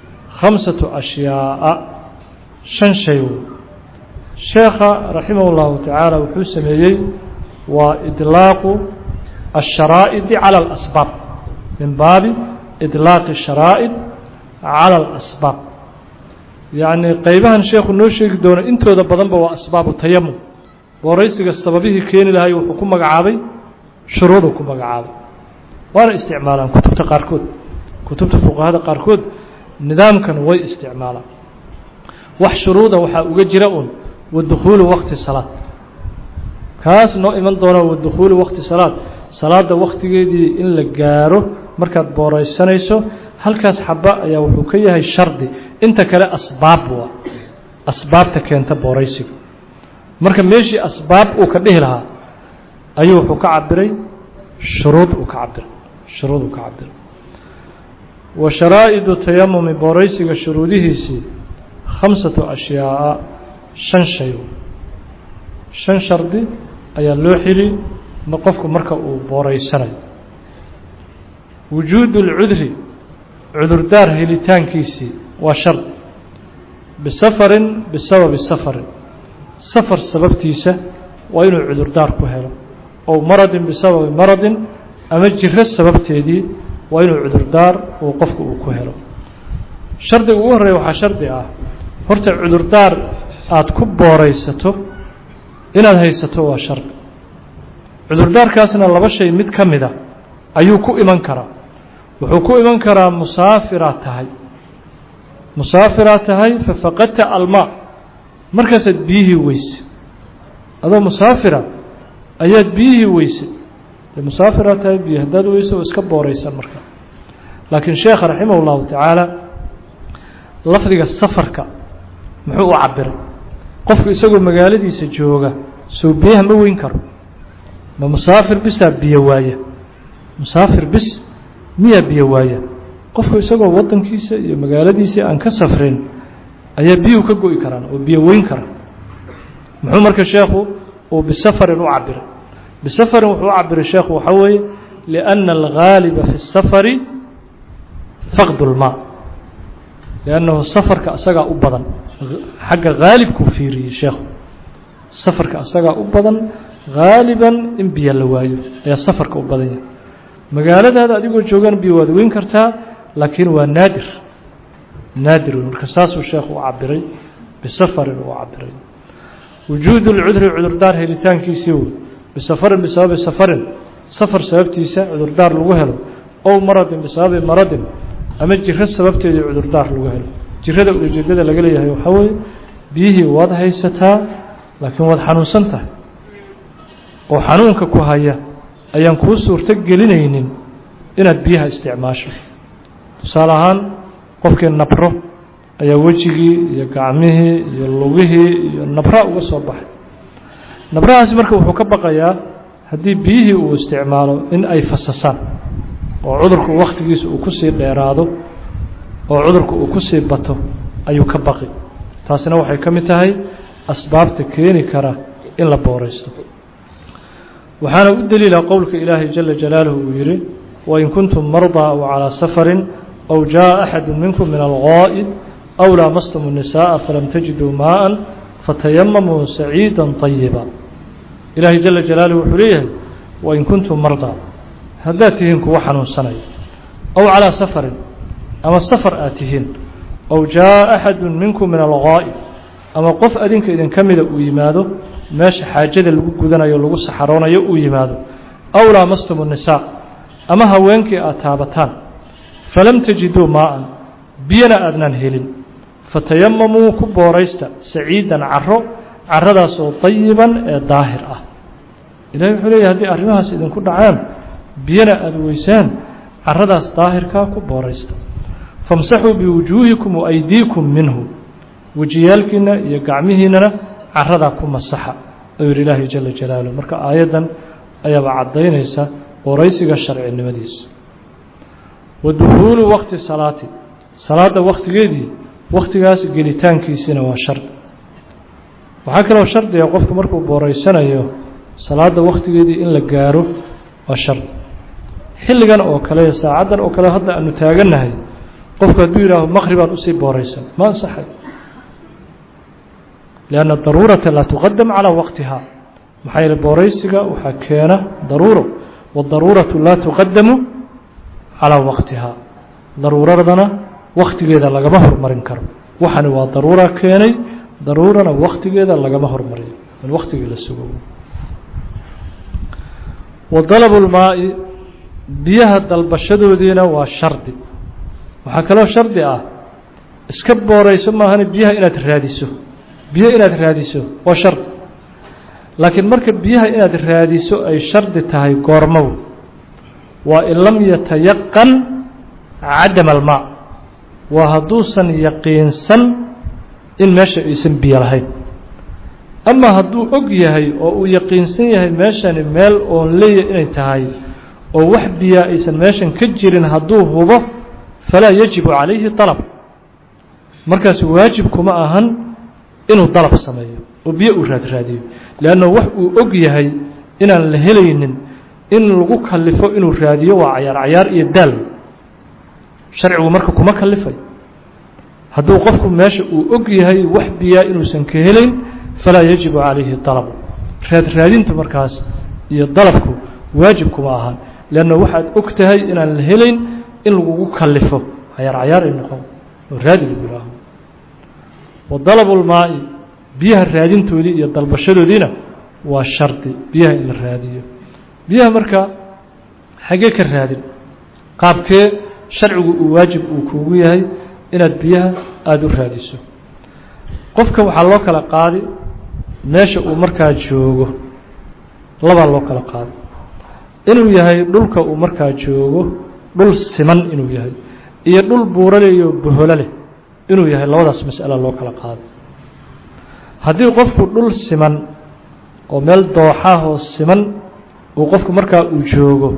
5 ashyaaءa 5 shay sheekha raximah اllahu tacaala wuxuu sameeyey waa idlaaqu الsharaa'idi calى اlasbaab min baabi idlaaqi الsharaa'id calى اlasbaab yacni qeybahan sheekhu noo sheegi doono intooda badanba waa asbaabu tayamum booraysiga sababihii keeni lahay wuxuu ku magacaabay shuruuduu ku magacaabay waana isticmaalaan kutubta qaarkood kutubta fuqahada qaarkood nidaamkan way isticmaalaan wax shuruuda waxaa uga jira un wadukhuulu waqti salaad kaas noo iman doona wadukhuulu waqti salaad salaada waqtigeedii in la gaaro markaad booraysanayso halkaas xaba ayaa wuxuu ka yahay shardi inta kale asbaab waa asbaabta keenta booraysiga marka meeshii asbaab uu ka dhihi lahaa ayuu wuxuu ka cabiray shuruud uu ka cabiray wa sharaa'idu tayamumi booraysiga shuruudihiisii 5 ashyaaءa 5 shay 5 shardi ayaa loo xiri qofku marka uu booraysanayo wujuudu اlcudri cudurdaar helitaankiisii waa shardi bisafarin bisababi safarin safar sababtiisa waa inuu cudurdaar ku helo ow maradin bisababi maradin ama jiro sababteedii waa inuu cudurdaar uu qofku uu ku helo shardiga ugu horreeya waxaa shardi ah horta cudurdaar aada ku booraysato inaad haysato waa shardi cudurdaarkaasna 2 shay mid ka mida ayuu ku iman karaa wuxuu ku iman karaa musaafiraad tahay fafaqadta almaa markaasaad biyihii weyse adoo musaafira ayaad biyihii weyse dee musaafiraad tahay biyi haddaad weyse oo iska booraysan marka laakiin sheekha raximah اllahu tacaala lafdiga safarka muxuu u cabiray qofku isagoo magaaladiisa jooga soo biyaha ma weyn karo ma musaafir bisaa biyo waaya musaafir bis miyaa biyo waaya qofku isagoo waddankiisa iyo magaaladiisa aan ka safrin ayaa biyuhu ka go'i karaan oo biyo weyn kara muxuu marka sheekhu uu bisafarin u cabiray bisafarin wuxuu u cabiray sheekhu waxaa weeye liأnna algaaliba fi الsafari faqd اlmaa liannahu safarka asagaa u badan xagga haalibkuu fiiriyey sheekhu safarka asagaa u badan haaliban in biyo la waayo ayaa safarka u badan yahay magaaladaada adigoo joogaan biyo waad weyn kartaa laakiin waa naadir marka saasuu sheekhu u cabiray bisafarin uu cabiray wujuud اlcudri cudurdaar helitaankiisii wey bisafarin bisababi safarin safar sababtiisa cudurdaar lagu helo ow maradin bisababi maradin ama jiro sababteedii cudurdaar lagu helo jirada ujeedada laga leeyahay waxaa weeye biyihii waad haysataa laakiin waad xanuunsan tahay oo xanuunka ku haya ayaan kuu suurto gelinaynin inaad biyaha isticmaasho tusaale ahaan qofkii nabro ayaa wejigii iyo gacmihii iyo lugihii iyo nabra uga soo baxay nabrahaasi marka wuxuu ka baqayaa haddii biyihii uu isticmaalo in ay fasasaan oo cudurku wakhtigiisa uu ku sii dheeraado oo cudurku uu ku sii bato ayuu ka baqi taasina waxay ka mid tahay asbaabta keeni kara in la booraysto waxaana u daliila qowlka ilaahay jala jalaaluhu uu yidhi wain kuntum mardaa aw calaa safarin aw jaaءa axadu minkum min algaa'id aw laamastum الnisaaءa falam tajiduu maa'an fatayamamuu saciida طayiba ilaahay jala jalaaluhu wuxuu leeyahay wain kuntum mardaa haddaad tihiin kuwa xanuunsanaya aw calaa safarin ama safar aad tihiin aw jaaءa axadu minkum min algaa'id ama qof adinka idinka mida uu yimaado meesha xaajada lagu gudanayo lagu saxaroonayo uu yimaado aw laamastum الnisaa ama haweenkii aad taabataan falam tajiduu maa'an biyana aadnaan helin fatayamamuu ku booraysta saciidan caradaasoo طayiban ee daahir ah ilahay wuxuu leeyahay haddii arrimahaas idinku dhacaan biyana aada weysaan caradaas daahirkaa ku booraysta famsaxuu biwujuuhikum waaydiikum minhu wejiyaalkiina iyo gacmihiinana caradaa ku masaxa ayuu yidhi ilaahay jala jalaaluh marka aayaddan ayaaba caddaynaysa booraysiga sharcinimadiisa wa dukuulu waqti salaati salaadda wakhtigeedii wakhtigaas gelitaankiisina waa shardi waxaa kaloo shardiga qofku markuu booraysanayo salaadda wakhtigeedii in la gaaro waa shardi xilligan oo kale saacaddan oo kale hadda aanu taagannahay qofku hadduu yidhaaho maqhribaan usii booraysan ma ansaxay lianna daruurata laa tuqadam calaa waqtihaa maxaa yeele booraysiga waxaa keena daruuro wadaruuratu laa tuqadamu calaa waqtihaa daruuradana wakhtigeeda lagama hormarin karo waxani waa daruura keenay daruurana wakhtigeeda lagama hormariyo in wakhtigii la sugo wa dalabu lmaa'i biyaha dalbashadoodiina waa shardi waxaa kaloo shardi ah iska boorayso maahane biyaha inaad raadiso biyo inaad raadiso waa shardi laakiin marka biyaha inaad raadiso ay shardi tahay goormow waa in lam yatayaqan cadama almaa waa hadduusan yaqiinsan in meesha aysan biyo lahayn ama hadduu og yahay oo uu yaqiinsan yahay meeshani meel oon leeya inay tahay oo wax biyaa aysan meeshan ka jirin hadduu hubo falaa yajibu calayhi dalab markaas waajib kuma ahan inuu dalab sameeyo oo biyo uu raadraadiyo leanna wax uu og yahay inaan la helaynin in lagu kalifo inuu raadiyo waa cayaar iyo daal sharcigu marka kuma kalifay hadduu qofku meesha uu og yahay wax biyaa inuusan ka helayn falaa yajibu calayhi dalabu raadraadintu markaas iyo dalabku waajib kuma ahan leanna waxaad og tahay inaan la helayn in lagugu kalifo cayaar ay noqon oo raadi lagu yihaaho wa dalabu lmaa'i biyaha raadintoodii iyo dalbashadoodiina waa shardi biyaha in la raadiyo biyaha marka xaggee ka raadin qaabkee sharcigu uu waajib uu kuugu yahay inaad biyaha aada u raadiso qofka waxaa loo kala qaadi meesha uu markaa joogo labaa loo kala qaadi inuu yahay dhulka uu markaa joogo dhul siman inuu yahay iyo dhul buurale iyo boholo leh inuu yahay labadaas mas'ala loo kala qaado haddii qofku dhul siman oo meel dooxahoo siman uu qofku markaa uu joogo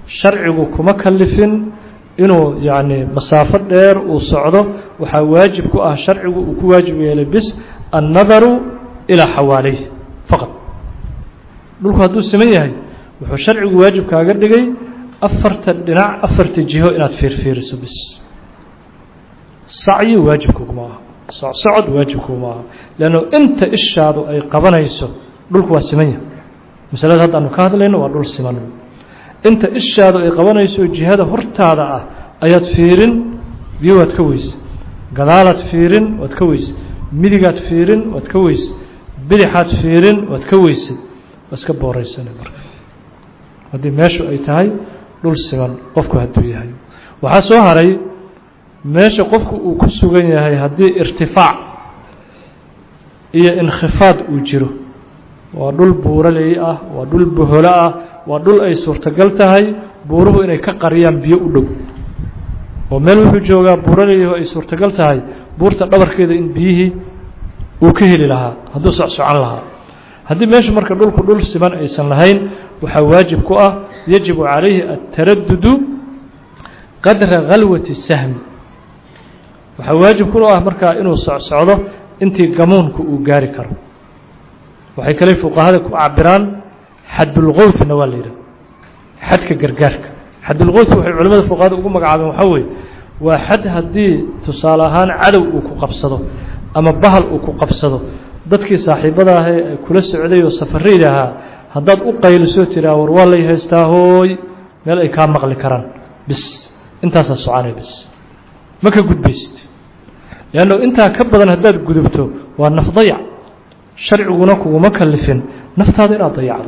sharcigu kuma kalifin inuu yani masaafo dheer uu socdo waxaa waajib ku ah sharcigu uu ku waajib yeelay bis annadaru ilaa xawaaleyh faqad dhulku hadduu siman yahay wuxuu sharcigu waajib kaaga dhigay afarta dhinac afarta jiho inaad fiirfiiriso bis sacyi waajibkuguma aha socod waajibkuguma aha leanno inta ishaadu ay qabanayso dhulku waa siman yahay masalada haddaanu ka hadlayno waa dhul siman inta ishaadu ay qabanayso jihada hortaada ah ayaad fiirin biyo waad ka weyse gadaalaad fiirin waad ka weyse midigaad fiirin waad ka weyse bidixaad fiirin waad ka weyse waa iska booreysana marka haddii meeshu ay tahay dhul siman qofku hadduu yahay waxaa soo haray meesha qofku uu ku sugan yahay haddii irtifaac iyo inkhifaad uu jiro waa dhul buuraley ah waa dhul boholo ah waa dhul ay suurtagal tahay buuruhu inay ka qariyaan biyo u dhow oo meel wuxuu joogaa buuraleyho ay suurtagal tahay buurta dhabarkeeda in biyihii uu ka heli lahaa hadduu socsocan lahaa haddii meesha marka dhulku dhul siman aysan lahayn waxaa waajib ku ah yajibu calayhi ataradudu qadra khalwati sahmi waxaa waajib ku ah markaa inuu socsocdo intii gamuunku uu gaari karo waxay kale fuqahada ku cabiraan xadulqowthna waa la yidhaha xadka gargaarka xadulqowth waxay culimmada fuqahada ugu magacaabeen waxaa weeye waa xad haddii tusaale ahaan cadow uu ku qabsado ama bahal uu ku qabsado dadkii saaxiibada ahee kula socday oo safarayda ahaa haddaad u qayliso tiraa war waa lay haystaa hooy meel ay kaa maqli karaan bis intaasaa soconay bis ma ka gudbaysid leanno intaa ka badan haddaad gudubto waa naf dayac sharciguna kuguma kalifin naftaada inaad dayacdo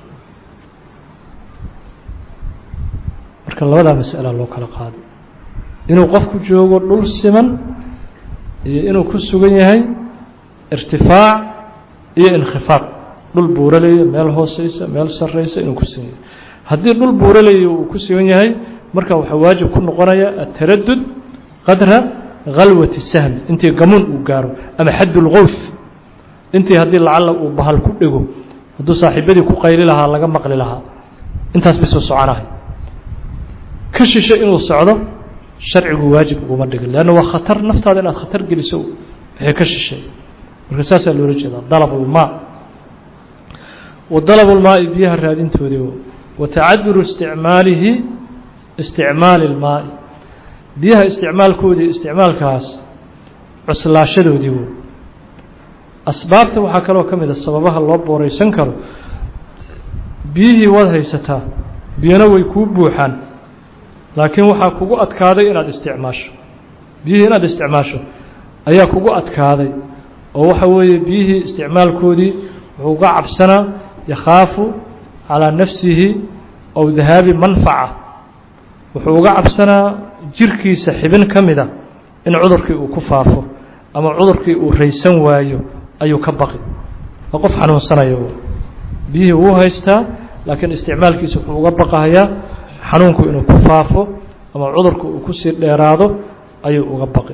marka labadaa mas'ala loo kala qaado inuu qofku joogo dhul siman iyo inuu ku sugan yahay irtifaac iyo inkhifaad dhul buuraleeya meel hooseysa meel sarreysa inuu ku sugan yahay haddii dhul buuraleeya uu ku sugan yahay marka waxaa waajib ku noqonaya ataraddud qadra khalwati sahmi intii gamuun uu gaaro ama xaddulqowth intii haddii lacalla uu bahal ku dhego hadduu saaxiibadii ku qayli lahaa laga maqli lahaa intaas bisuu soconahay ka shishe inuu socdo sharcigu waajib uguma dhigin leanna waa khatar naftaada inaad khatar geliso wixii ka shishay marka saasaa loola jeedaa dalabulmaa wa dalabulmaa'i biyaha raadintoodii wa tacaduru isticmaalihi isticmaali ilmaa'i biyaha isticmaalkoodii isticmaalkaas cuslaashadoodii wo asbaabta waxaa kaloo ka mid a sababaha loo booreysan karo biyihii waad haysataa biyana way kuu buuxaan laakiin waxaa kugu adkaaday inaad isticmaasho biyihii inaad isticmaasho ayaa kugu adkaaday oo waxa weeye biyihii isticmaalkoodii wuxuu uga cabsanaa yakhaafu calaa nafsihi ow dahaabi manfaca wuxuu uga cabsanaa jirkiisa xibin ka mida in cudurkii uu ku faafo ama cudurkii uu raysan waayo ayuu ka baqi waa qof xanuunsanayo biyihii wuu haystaa laakiin isticmaalkiisa wuxuu uga baqahayaa xanuunku inuu ku faafo ama cudurku uu ku sii dheeraado ayuu uga baqi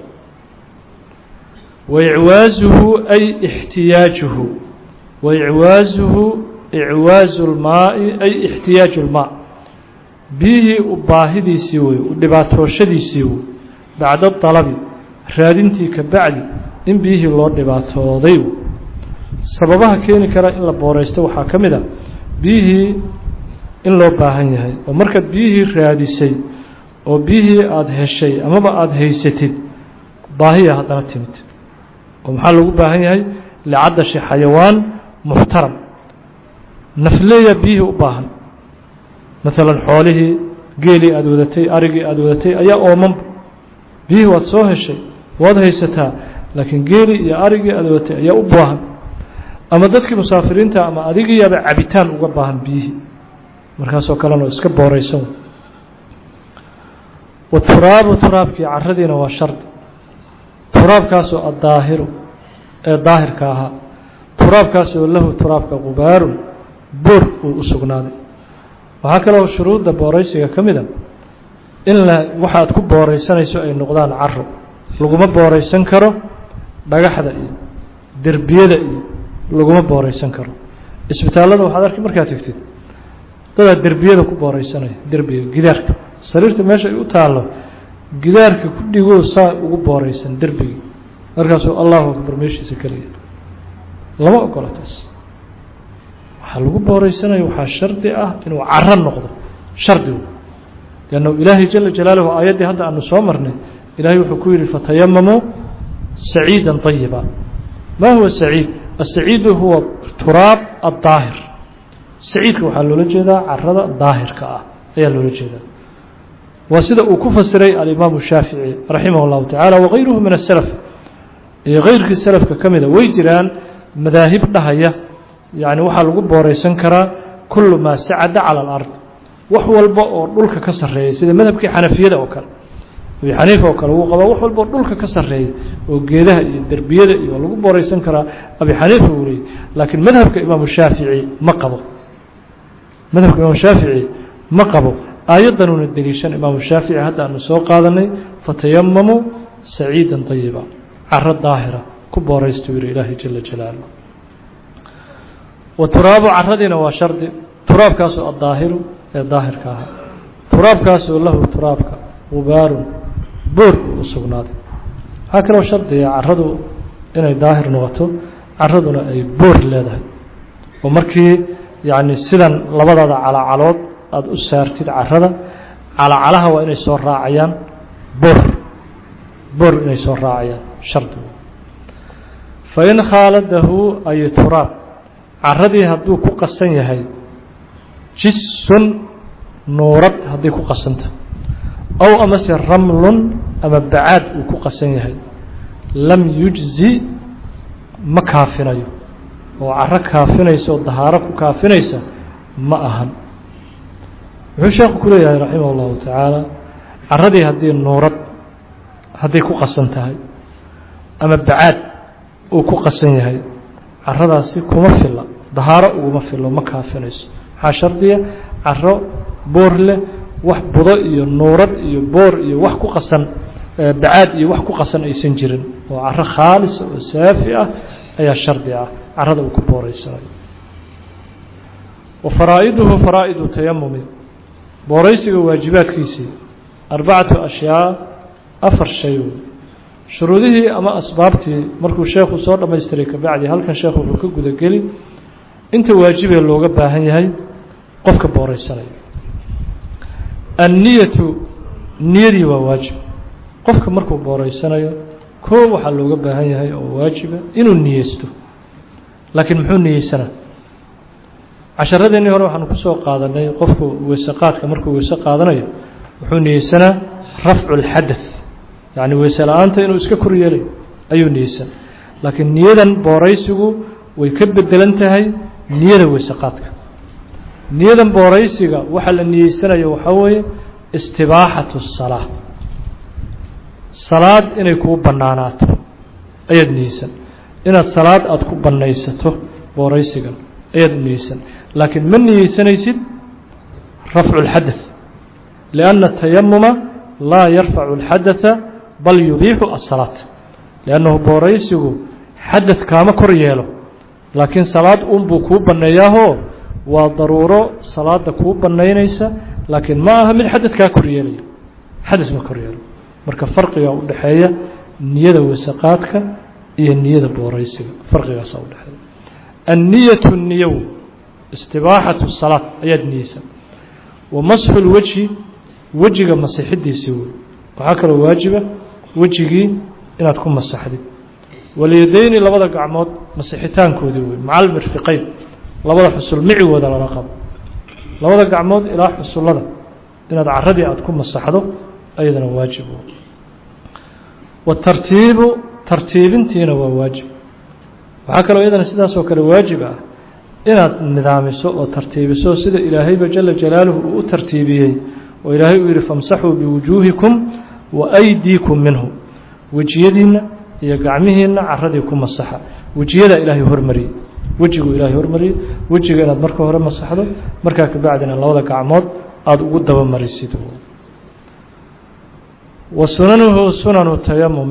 waicwaazuhu ay ixtiyaajuhu waicwaazuhu icwaazu lmaa'i ay ixtiyaaju lmaa biyihii u baahidiisii wey u dhibaatooshadiisii wey bacda dalabi raadintii ka bacdi in biyihii loo dhibaatooday sababaha keeni kara in la booreysto waxaa ka mid a biyihii in loo baahan yahay oo markaad biyihii raadisay oo biyihii aada heshay amaba aada haysatid baahiya haddana timid oo maxaa loogu baahan yahay licadashi xayawaan muxtaram nafleeya biyihii u baahan maalan xoolihii geelii aada wadatay arigii aada wadatay ayaa oomanba biyihii waad soo heshay waad haysataa laakiin geelii iyo arigii aada wadatay ayaa u baahan ama dadkii musaafiriinta ama adigiiaba cabitaan uga baahan biyihii markaasoo kalena iska booreysan waturaabu turaabkii caradiina waa shardi turaabkaasoo addaahiru ee daahirka ahaa turaabkaasoo lahu turaabka qubaarun boor uu u sugnaaday waxaa kaloo shuruudda booreysiga ka mid a in waxaad ku booreysanayso ay noqdaan caro laguma booreysan karo dhagaxda iyo derbiyada iyo laguma booreysan karo isbitaallada waxaad arki markaad tegtid dada derbiyada ku booraysanaya derbiga gidaarka sariirta meesha ay u taalo gidaarka ku dhigo saa ugu booraysan derbiga markaasuu allahu akbar meeshiisa kaliya lama ogola taas waxaa lagu booraysanaya waxaa shardi ah inuu caro noqdo shardigu لأنه إلهي جل جلاله آياتي هذا أنه صامرنا إلهي وحكوير فتيمموا سعيدا طيبا ما هو السعيد؟ السعيد هو تراب الظاهر سعيد وحلو لجدا عرض الظاهر كأه يلو لجدا وسيد أكف السري الإمام الشافعي رحمه الله تعالى وغيره من السلف غير السلف ككمدة ويجران مذاهب نهاية يعني وحلو بوريسن كرا كل ما سعد على الأرض wax walba oo dhulka ka sareeyo sida madhabkii xanafiyada oo kale Abi Xaniifa oo kale uu qabo wax walba oo dhulka ka sareeyo oo geedaha iyo darbiyada iyo lagu booraysan kara Abi Xaniifa uu leeyahay laakiin madhabka Imaam Shaafici ma qabo madhabka Imaam Shaafici ma qabo aayadan uu daliishan Imaam Shaafici hadda aanu soo qaadanay fatayammamu sa'iidan tayyiba arad daahira ku booraysto Ilaahi jalla jalaaluhu wa turabu aradina waa shardi turaabkaas oo daahiru ظاهر كاها تراب كاس له ترابك وبار بور وسقناد هكذا شرط يعرضوا إن ظاهر نغته عرضنا أي بور لهذا ومركي يعني سلن لبضة على علود أد أسرتي عرضه على علها وإن يصير راعيان بور إن يصير راعيان شرط فإن خالده أي تراب عرضي هدو كقصن يهي جسن نورد هذي كقسنته أو أمس رمل أما بعاد وكقسنيه لم يجزي مكافنيه وعرك كافنيس والظهارك كافنيس ما أهم الشيخ كليه رحمه الله تعالى عردي هذي النورد هذي كقسنته أما بعاد وكقسنيه عرضها سي كمفل ظهارة ومفل ومكافنيس شردية عرو بور له wax budo iyo nuurad iyo boor iyo wax ku qasan baad iyo wax ku qasan aysan jirin oo carro khaalis oo saafi ah ayaa shardi ah carrada uu ku booraysanay وفرائضه فرائض التيمم بوريسيga waajibaadkiisi arbacatu ashyaa afar shay shuruudihii ama asbaabtii markuu sheekhu soo dhameystiray ka bacdi halkan sheekhu wuxuu ka guda gali inta waajibe looga baahan yahay qofka booraysanay an-niyatu niyadi waa waajib qofka markuu booraysanayo koow waxa looga baahan yahay oo waajiba inuu niyeysto laakiin muxuu niyeysanaa casharadeenii hore waxaan ku soo qaadanay qofku weesaqaadka markuu weesaq qaadanayo wuxuu niyeysanaa raf'ul hadath yani weesalaanta inuu iska kor yeelay ayuu niyeysan laakiin niyadan booraysigu way ka bedelan tahay niyada weesaqaadka niyadan booraysiga waxa la niyeysanayo waxa weeye istibaaxatu salaah salaad inay ku banaanaato ayad niyeysan inaad salaad aad ku banaysato booraysiga ayad niyeysan laakiin ma niyeysanaysid raf'u al-hadath لأن التيمم لا يرفع الحدث بل يبيح الصلاة لأنه بوريسه حدث كما كرياله لكن صلاة بكو بنياه وضرورة صلاة كو بنينيسا لكن ما أهم الحدث ككريالي حدث ما كرياله مركب فرق يا ودحية النية وسقاتك هي النية بوريسه فرق يا صوت النية النيو استباحة الصلاة أيد نيسا ومسح الوجه وجهك مسحدي سوى وهكذا واجبة وجهي إن تكون مسحدي واليدين لبدا قعمود مسحتان كودوي مع المرفقين لبدا حصل معي ودا رقم لبدا قعمود إلى حصل لدا إن تعرضي تكون مسحده أيضا واجب والترتيب ترتيب تينا واجب وهكذا أيضا سيدا سوكر واجبة إن النظام سوء وترتيب سوء سيدا إلهي جل جلاله وترتيبيه وإلهي يقول فامسحوا بوجوهكم وأيديكم منه وجيدنا يقعمهن عردكم الصحة وجيدا إلهي هرمري وجهه إلهي هرمري وجهه إلى مركه هرم الصحة مركه بعدنا الله ذاك عمود أد ود ومرسيته وسننه سنن التيمم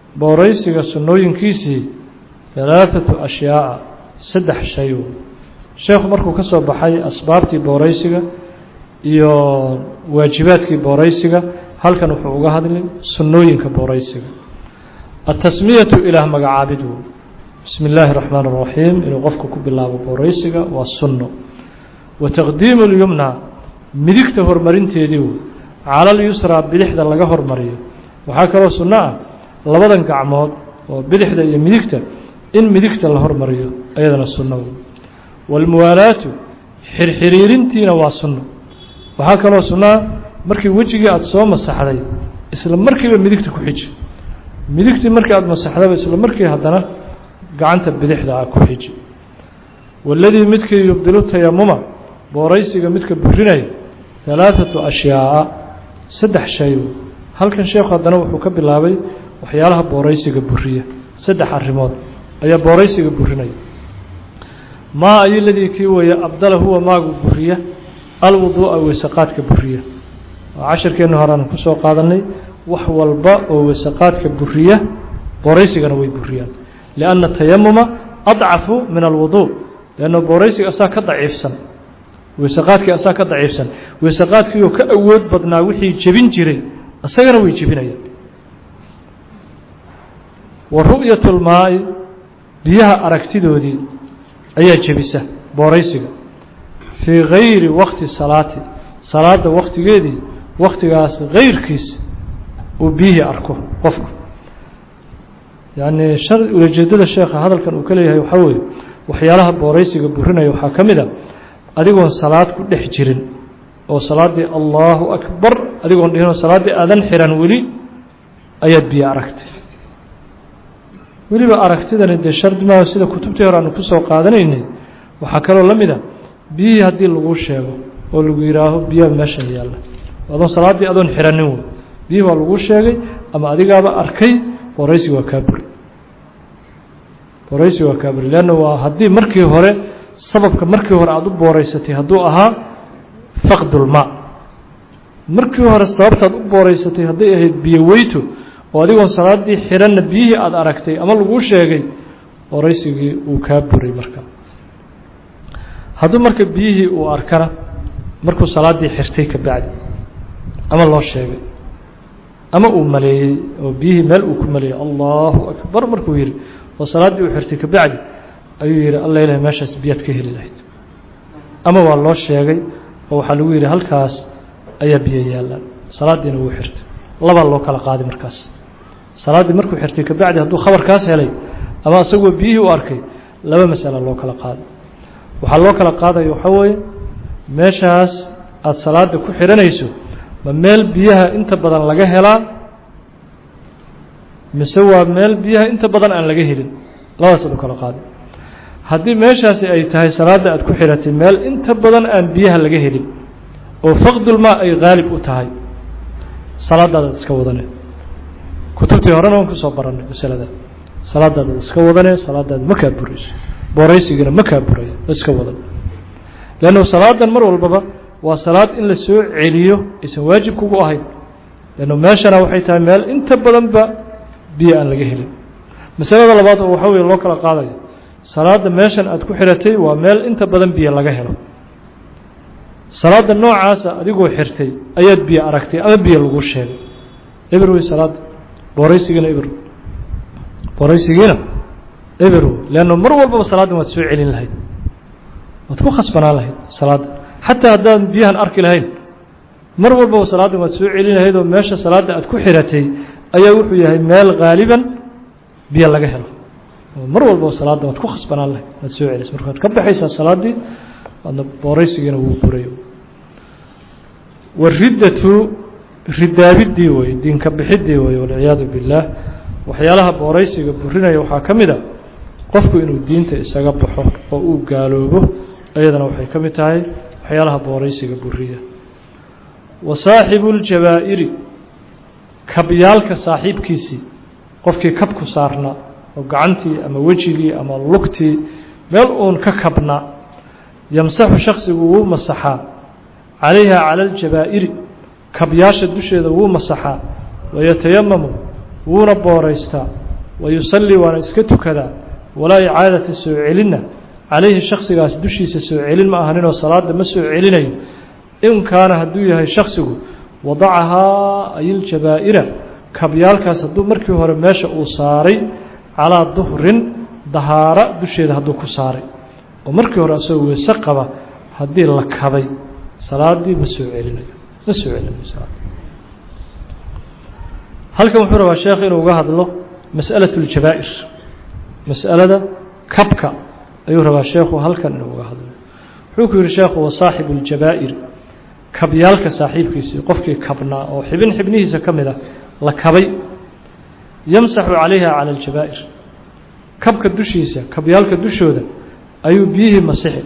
بوريسك سنوين كيسي ثلاثة أشياء سدح شيء sheekhu markuu ka soo baxay asbaabtii booraysiga iyo waajibaadkii booraysiga halkan wuxuu uga hadlay sunnooyinka booraysiga التسمية إله مقعابده بسم الله الرحمن الرحيم إنه قفك كبالله بوريسك والسنة وتقديم اليمنى مدكت هرمرين تيديو على اليسرى بلحدة لغا هرمريه وحاكرا سنة لبدا كعمود وبلحدة مدكت إن مدكت الهرمريه أيضا السنة والموالاة حريرين تينا والسنة وحاكرا سنة مركي وجهي أتصوم السحري إسلام مركي بمدكت كحج midigtii markii aad masaxdaba isla markii haddana gacanta bidixda ku xiji waladii midkii yubdilu tayamuma booraysiga midka burinaya ثلاثة أشياء saddex shay halkan sheekhu haddana wuxuu ka bilaabay waxyaalaha booraysiga buriya saddex arrimood ayaa booraysiga burinaya maa ayladii kii weeye abdala huwa maagu buriya alwuduu'a weysaqaadka buriya cashirkeenu horaan ku soo qaadanay wax walba oo wasaqaadka buriya booraysigana way buriyaan lianna tayammuma adcafu min alwuduu lianna booraysiga asaa ka daciifsan wasaqaadkii asaa ka daciifsan wasaqaadkii oo ka awood badnaa wixii jebin jiray asagana way jebinayaan wa ru'yatul maa'i biyaha aragtidoodii ayaa jebisa booraysiga fii gayri waqti salaati salaada waqtigeedii waqtigaas gayrkiis وبيه أركه قفك يعني شر وجدد الشيخ هذا كان وكله يحول وحيالها بوريسي جبرنا يحكمنا أديكون صلاة كل حجرين أو صلاة دي الله أكبر أديكون هنا صلاة دي أذن حران ولي أيد بي أركت ولي بأركت ده ندي شرط ما وسيلة كتبته ورا نفسه وقادنا إني وحكروا لمدا بيه هدي الغوش يا والغيراه بيه ماشى يلا هذا صلاة دي أذن حران ولي bihi waa lagu sheegay ama adigaaba arkay booraysi waa kaaburi booraysi waa kaaburi leanna waa haddii markii hore sababka markii hore aad u booraysatay hadduu ahaa faqdulmaa markii hore sababtaad u booraysatay hadday ahayd biyo weyto oo adigoon salaadii xiranna biyihii aad aragtay ama laguu sheegay booraysigii uu kaa buray marka hadduu marka biyihii uu arkana markuu salaadii xirtay ka bacdi ama loo sheegay ama uu maleeyay oo biyihii meel uu ku maleeyay allahu akbar markuu yiri oo salaadii uu xirtay ka bacdi ayuu yiri allah ilaahay meeshaas biyaad ka heli lahayd ama waa loo sheegay oo waxa lagu yiri halkaas ayaa biyo yaalaan salaadiina uu xirtay laba loo kala qaaday markaas salaadii markuu xirtay ka bacdi hadduu khabarkaas helay ama asagoo biyihii u arkay laba mas'ala loo kala qaaday waxa loo kala qaaday waxa weeye meeshaas aad salaada ku xiranayso ma meel biyaha inta badan laga helaa mise waa meel biyaha inta badan aan laga helin labadaas u kala qaaday haddii meeshaasi ay tahay salaada aad ku xiratay meel inta badan aan biyaha laga helin oo faqdulmaa ay qaalib u tahay salaadaada iska wadane kutubtii horena waan kusoo baranay masalada salaadaada iska wadane salaadaada ma kaa burayso booraysigana ma kaa burayo iska wadan leanno salaadan mar walbaba waa salaad in la soo celiyo aysan waajib kugu ahayn leanno meeshana waxay tahay meel inta badanba biyo aan laga helin masalada labaad oo waxa weeye loo kala qaadayo salaada meeshan aad ku xiratay waa meel inta badan biyo laga helo salaada noocaasa adigoo xirtay ayaad biyo aragtay ama biyo lagu sheegay eber way salaada booraysigina eber booraysigina eber leanno mar walbaba salaadan waad soo celin lahayd waad ku khasbanaan lahayd salaada xataa haddaan biyahan arki lahayn mar walbaba salaadan waad soo celin lahayd oo meesha salaada aad ku xiratay ayaa wuxuu yahay meel qaaliban biyo laga helo mar walbaba salaadan waad ku khasbanaan lahayd waad soo celis markaad ka baxaysaa salaadii waadna booraysigiina wuu burayo wariddatu ridaabidii wey diinka bixidii wey walciyaadu billaah waxyaalaha booraysiga burinaya waxaa ka mid a qofku inuu diinta isaga baxo oo uu gaaloobo ayadana waxay ka mid tahay waxyaalaha booraysiga buriya wa saaxibu ljabaa'iri kabyaalka saaxiibkiisii qofkii kabku saarnaa oo gacantii ama wejigii ama lugtii meel uun ka kabnaa yamsaxu shaksigu wuu masaxaa calayha cala aljabaa'iri kabyaasha dusheeda wuu masaxaa wayatayamamu wuuna booraystaa wayusallii waana iska tukadaa walaa icaadata soo celinna calayhi shaksigaas dushiisa soo celin ma ahaninoo salaada ma soo celinayo in kaana hadduu yahay shaksigu wadacahaa ayiljabaa'ira kabyaalkaas hadduu markii hore meesha uu saaray calaa duhrin dahaara dusheeda hadduu ku saaray oo markii hore asagoo weyse qaba haddii la kabay salaadii ma soo celinayo halkan wuxuu rabaa sheekh inuu uga hadlo mas'alaة الjabaa'ir mas'alada kabka ayuu rabaa sheekhu halkan inuu uga hadlo wuxuu ku yihi sheekhu wasaaxibu الjabaa'ir kabyaalka saaxiibkiisii qofkii kabnaa oo xibnihiisa ka mid a la kabay yamsaxu calayha calى الjabaa'ir kabka dushiisa kabyaalka dushooda ayuu biyihii masixi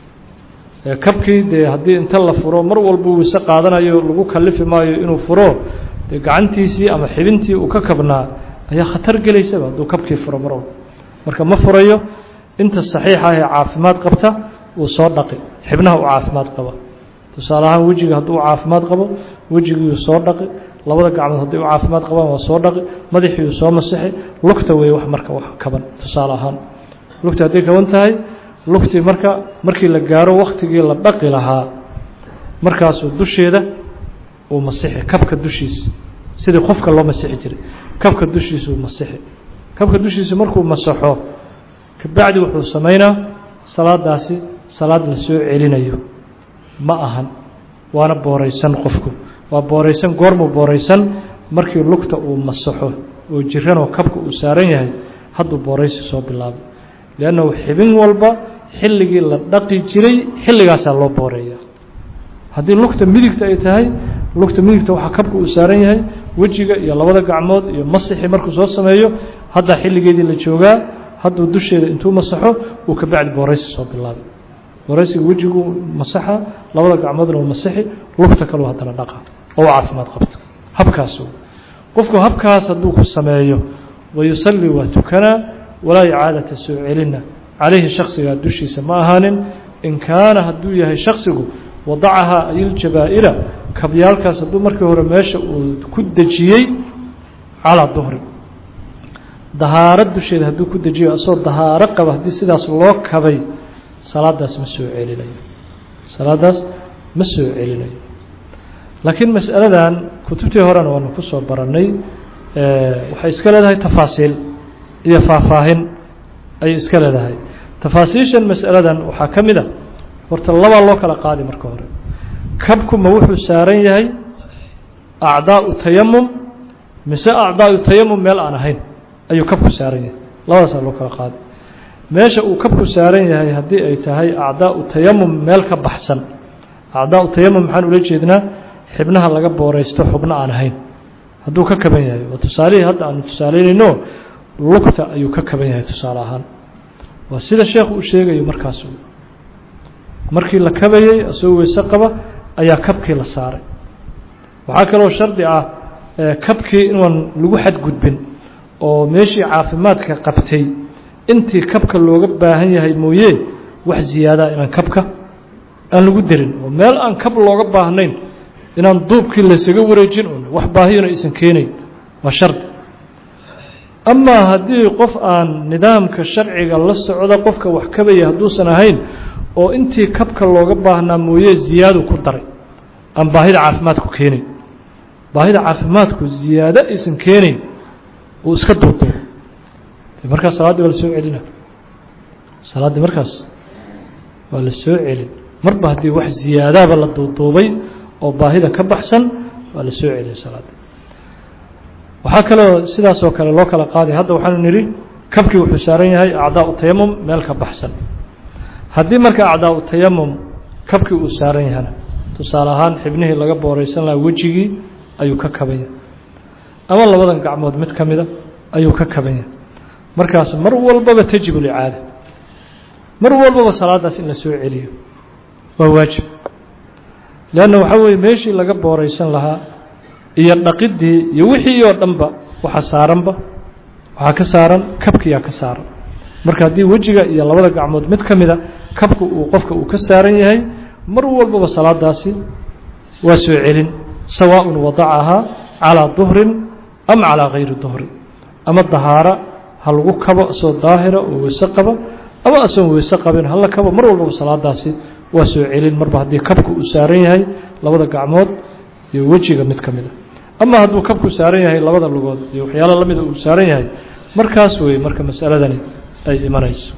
kabkii dee haddii inta la furo mar walba weyse qaadanayo lagu kalifi maayo inuu furo dee gacantiisii ama xibintii uu ka kabnaa ayaa khatar gelaysaba hadduu kabkii furo mar walba marka ma furayo inta saxiixa ah ee caafimaad qabta uu soo dhaqi xibnaha uu caafimaad qaba tusaale ahaan wejiga hadduu caafimaad qabo wejigiiuu soo dhaqi labada gacmood haddii u caafimaad qabaan waa soo dhaqi madaxiiuu soo masixi lugta weeye wax marka wax kaban tusaale ahaan lugta hadday kaban tahay lugtii markii la gaaro waktigii la dhaqi lahaa markaasuu dusheeda uu masixi kabka dushiisa sidii qofka loo masixi jiray kabka dushiisuu masixi kabka dushiisa markuu masaxo kabacdi wuxuu samaynaa salaadaasi salaad la soo celinayo ma ahan waana booraysan qofku waa booraysan goormuu booraysan markii lugta uu masaxo oo jiranoo kabka uu saaran yahay hadduu booraysi soo bilaabay liannahu xibin walba xilligii la dhaqi jiray xilligaasaa loo booreeya haddii lugta midigta ay tahay lugta midigta waxaa kabka uu saaran yahay wejiga iyo labada gacmood iyo masixi markuu soo sameeyo haddaa xilligeedii la joogaa hadduu dusheeda intuu masaxo uu ka bacdi booraysi soo bilaabay booraysiga wejigu masaxa labada gacmoodna uu masixi lugta kaleu haddana dhaqa oo u caafimaad qabta habkaas qofku habkaas hadduu ku sameeyo wayusalli waa tukanaa walaa icaadata soo celina calayhi shaksigaa dushiisa ma ahaanin in kaana hadduu yahay shaksigu wadacahaa ayiljabaa'ira kabyaalkaas hadduu markii hore meesha uu ku dejiyey calaa duhri dahaaro dusheeda hadduu ku dejiyo asagoo dahaaro qaba haddii sidaas loo kabay salaadaas ma soo celinayo laakiin mas'aladan kutubtii horena waanu ku soo barannay waxay iska leedahay tafaasiil iyo faahfaahin ayay iska leedahay tafaasiishan mas'aladan waxaa ka mid a horta labaa loo kala qaadi marka hore kabku ma wuxuu saaran yahay acdaa'u tayamum mise acdaa'u tayamum meel aan ahayn ayuu kabku saaran yahay labadaasaa loo kala qaadi meesha uu kabku saaran yahay haddii ay tahay acdaa'u tayamum meel ka baxsan acdaa'u tayamum maxaan ula jeednaa xibnaha laga booraysto xubno aan ahayn hadduu ka kaban yahay waa tusaalihii hadda aanu tusaalaynayno lugta ayuu ka kaban yahay tusaale ahaan waa sida sheekhu uu sheegayo markaas markii la kabayey asagoo weyse qaba ayaa kabkii la saaray waxaa kaloo shardi ah kabkii inaan lagu xadgudbin oo meeshii caafimaadka qabtay intii kabka looga baahan yahay mooye wax ziyaadaa inaan kabka aan lagu darin oo meel aan kab looga baahnayn inaan duubkii laysaga wareejin wax baahiyona aysan keenayn waa shardi amaa haddii qof aan nidaamka sharciga la socda qofka wax kabaya hadduusan ahayn oo intii kabka looga baahnaa mooye ziyaadu ku daray aan baahida caafimaadku keenayn baahida caafimaadku ziyaado aysan keenayn uu iska duuduubo markaas salaaddii waa la soo celina salaaddii markaas waa la soo celin marba haddii wax ziyaadaaba la duuduubay oo baahida ka baxsan waa la soo celiyay salaada waxaa kaloo sidaasoo kale loo kala qaaday hadda waxaanu nidhi kabkii wuxuu saaran yahay acdaa'u tayamum meel ka baxsan haddii marka acdaa'u tayamum kabkii uu saaran yahana tusaale ahaan xibnihii laga booraysan lahaa wejigii ayuu ka kaban yahay ama labadan gacmood mid ka mida ayuu ka kaban yahay markaas mar walbaba tajibu licaada mar walbaba salaadaas in la soo celiyo waa waajib leanna waxaa weeye meeshii laga booraysan lahaa iyo dhaqidii iyo wixii oo dhanba waxa saaranba waxaa ka saaran kabkiyaa ka saaran marka haddii wejiga iyo labada gacmood mid ka mida kabka uu qofka uu ka saaran yahay mar walbaba salaadaasi waa soo celin sawaaءun wadacahaa calىa duhrin am calىa gayri duhrin ama dahaara ha lagu kabo soo daahira oo weyse qaba ama asoon weyse qabin hala kabo mar walba salaadaasi waa soo celin marba haddii kabku uu saaran yahay labada gacmood iyo wejiga mid ka mid ah ama hadduu kabku saaran yahay labada lugood iyo waxyaalo la mida uu saaran yahay markaas wey marka mas'aladani ay imanayso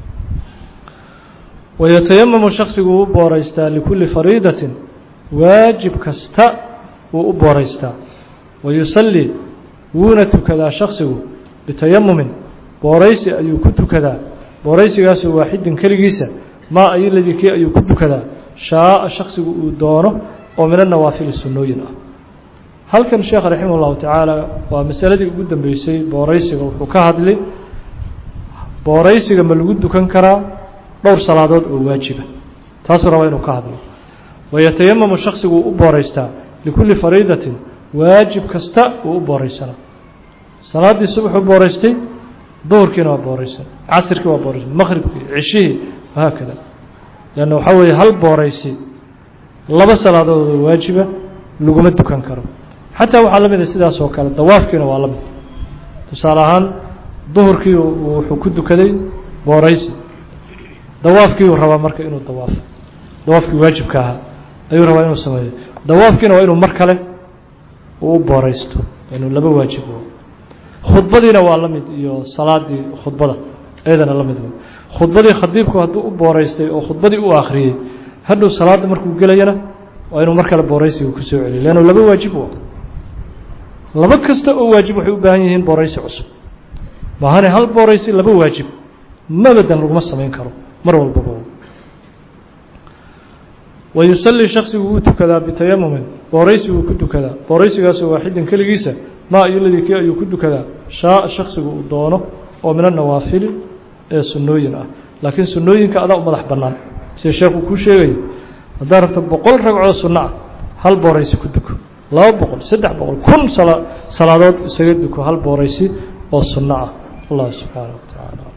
wayatayamamu shakhsigu u booraystaa likulli fariidatin waajib kasta wuu u booraystaa wayusallii wuuna tukadaa shakhsigu bitayamumin booraysi ayuu ku tukadaa booraysigaasoo waaxidin keligiisa maa ayoladii kii ayuu ku tukadaa shaaa shakhsigu uu doono oo min annawaafili sunnooyin ah halkan sheekh raximah ullahu tacaala waa masaladii ugu dambeysay booraysiga wuxuu ka hadlay booraysiga ma lagu dukan karaa dhowr salaadood oo waajiba taasuu rabaa inuu ka hadlo wayatayamamu shakhsigu u booraystaa likulli fariidatin waajib kasta uu u booraysanaa salaaddii subaxuu booraystay duhurkiina waa booraysan casirkii waa booraysan maqribkii cishihii wahaakada leanna waxaa weeye hal booraysi laba salaadood oo waajiba laguma dukan karo xataa waxaa la mid a sidaas oo kale dawaafkiina waa la mid tusaale ahaan duhurkii wuxuu ku dukaday booraysi dawaafkii uu rabaa marka inuu dawaafkii waajibka ahaa ayuu rabaa inuu sameeyo dawaafkiina waa inuu mar kale uu u booraysto inuu laba waajib khudbadiina waa la mid iyo salaadii khudbada ayadana la mid khudbadii khadiibku hadduu u booraystay oo khudbadii u akhriyey hadhow salaada markuu gelayana waa inuu mar kale booraysiga ku soo celiyo leannu laba waajib laba kasta oo waajib waxay u baahan yihiin booraysi cusub maahane hal booraysi laba waajib mabadan laguma samayn karo mar walbaba wayusallii shakhsigu wuu tukadaa bitayamumin booraysi wuu ku tukadaa booraysigaasoo waaxidin keligiisa maa ayoladii kii ayuu ku tukadaa shaaa shakhsigu uu doono oo min annawaafili ee sunnooyin ah laakiin sunnooyinka adaa u madax bannaan sida sheekhu kuu sheegayo haddaad rabto 100 ragcoo sunno ah hal booraysi ku duko 200 300 1000 salaadood isaga duko hal booraysi oo sunno ah allah subxaanahu wa tacaala